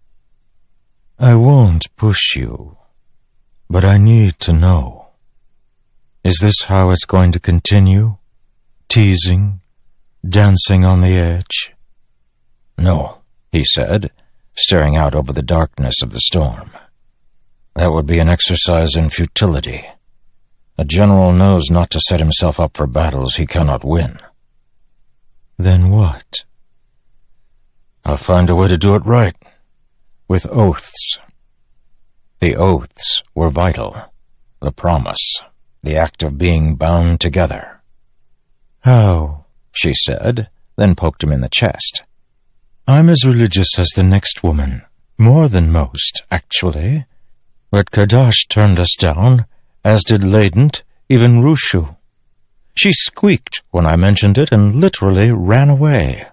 "I won't push you, but I need to know. Is this how it's going to continue? Teasing, dancing on the edge?" "No," he said, staring out over the darkness of the storm. "That would be an exercise in futility. A general knows not to set himself up for battles he cannot win." "Then what?" "I'll find a way to do it right, with oaths." The oaths were vital. The promise, the act of being bound together. "How?" she said, then poked him in the chest. "I'm as religious as the next woman, more than most, actually. But Kadash turned us down, as did Ladent, even Rushu. She squeaked when I mentioned it and literally ran away."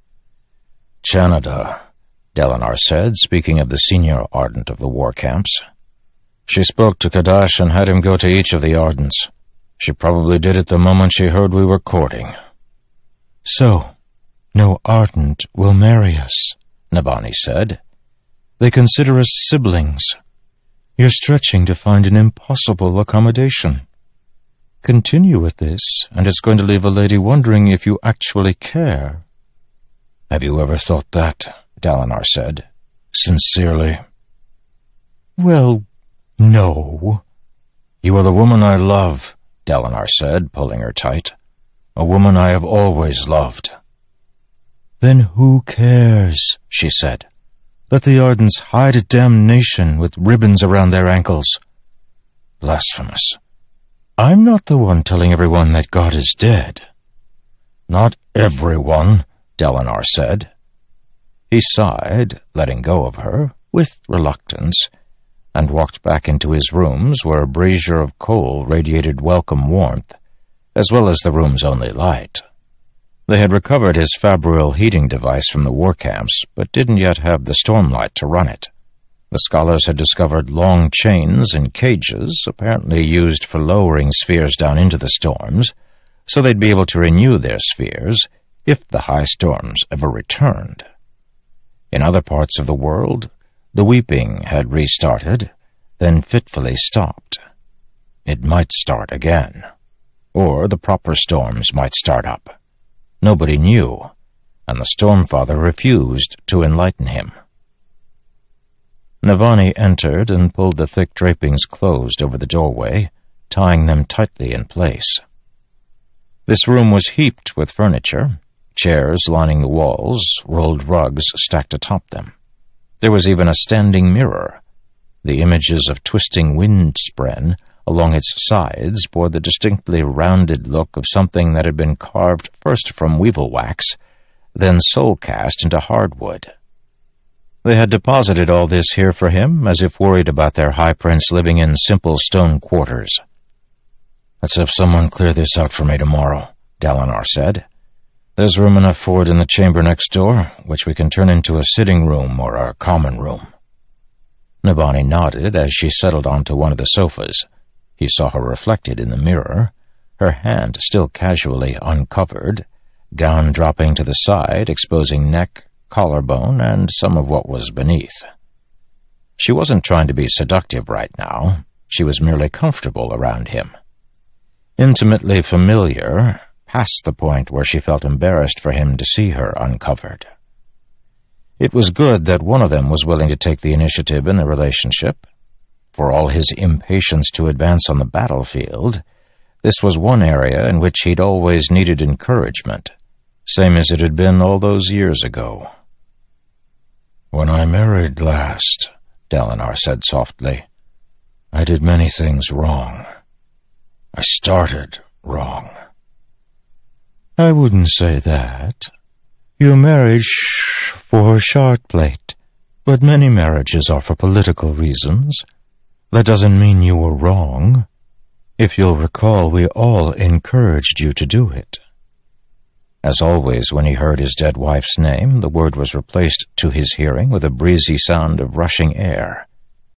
"Chanada," Dalinar said, speaking of the senior Ardent of the war camps. "She spoke to Kadash and had him go to each of the Ardents. She probably did it the moment she heard we were courting." "So, no Ardent will marry us," Navani said. "They consider us siblings. You're stretching to find an impossible accommodation. Continue with this, and it's going to leave a lady wondering if you actually care." "Have you ever thought that?" Dalinar said. "Sincerely?" "Well, no." "You are the woman I love," Dalinar said, pulling her tight. "A woman I have always loved." "Then who cares?" she said. "Let the Ardents hide a damnation with ribbons around their ankles." "Blasphemous." "I'm not the one telling everyone that God is dead." "Not everyone," Dalinar said. He sighed, letting go of her, with reluctance, and walked back into his rooms where a brazier of coal radiated welcome warmth, as well as the room's only light. They had recovered his Fabrial heating device from the war camps, but didn't yet have the stormlight to run it. The scholars had discovered long chains and cages, apparently used for lowering spheres down into the storms, so they'd be able to renew their spheres if the high storms ever returned. In other parts of the world, the weeping had restarted, then fitfully stopped. It might start again, or the proper storms might start up. Nobody knew, and the Stormfather refused to enlighten him. Navani entered and pulled the thick drapings closed over the doorway, tying them tightly in place. This room was heaped with furniture, chairs lining the walls, rolled rugs stacked atop them. There was even a standing mirror. The images of twisting wind-spren along its sides bore the distinctly rounded look of something that had been carved first from weevil wax, then soul-cast into hardwood. They had deposited all this here for him, as if worried about their High Prince living in simple stone quarters. "Let's have someone clear this out for me tomorrow," Dalinar said. "There's room enough for it in the chamber next door, which we can turn into a sitting room or a common room." Navani nodded as she settled onto one of the sofas. He saw her reflected in the mirror, her hand still casually uncovered, gown dropping to the side, exposing neck, collarbone, and some of what was beneath. She wasn't trying to be seductive right now. She was merely comfortable around him. Intimately familiar, past the point where she felt embarrassed for him to see her uncovered. It was good that one of them was willing to take the initiative in the relationship. For all his impatience to advance on the battlefield, this was one area in which he'd always needed encouragement, same as it had been all those years ago. "When I married last," Dalinar said softly, "I did many things wrong. I started wrong." "I wouldn't say that. You married sh for Shardplate, but many marriages are for political reasons. That doesn't mean you were wrong. If you'll recall, we all encouraged you to do it." As always, when he heard his dead wife's name, the word was replaced to his hearing with a breezy sound of rushing air.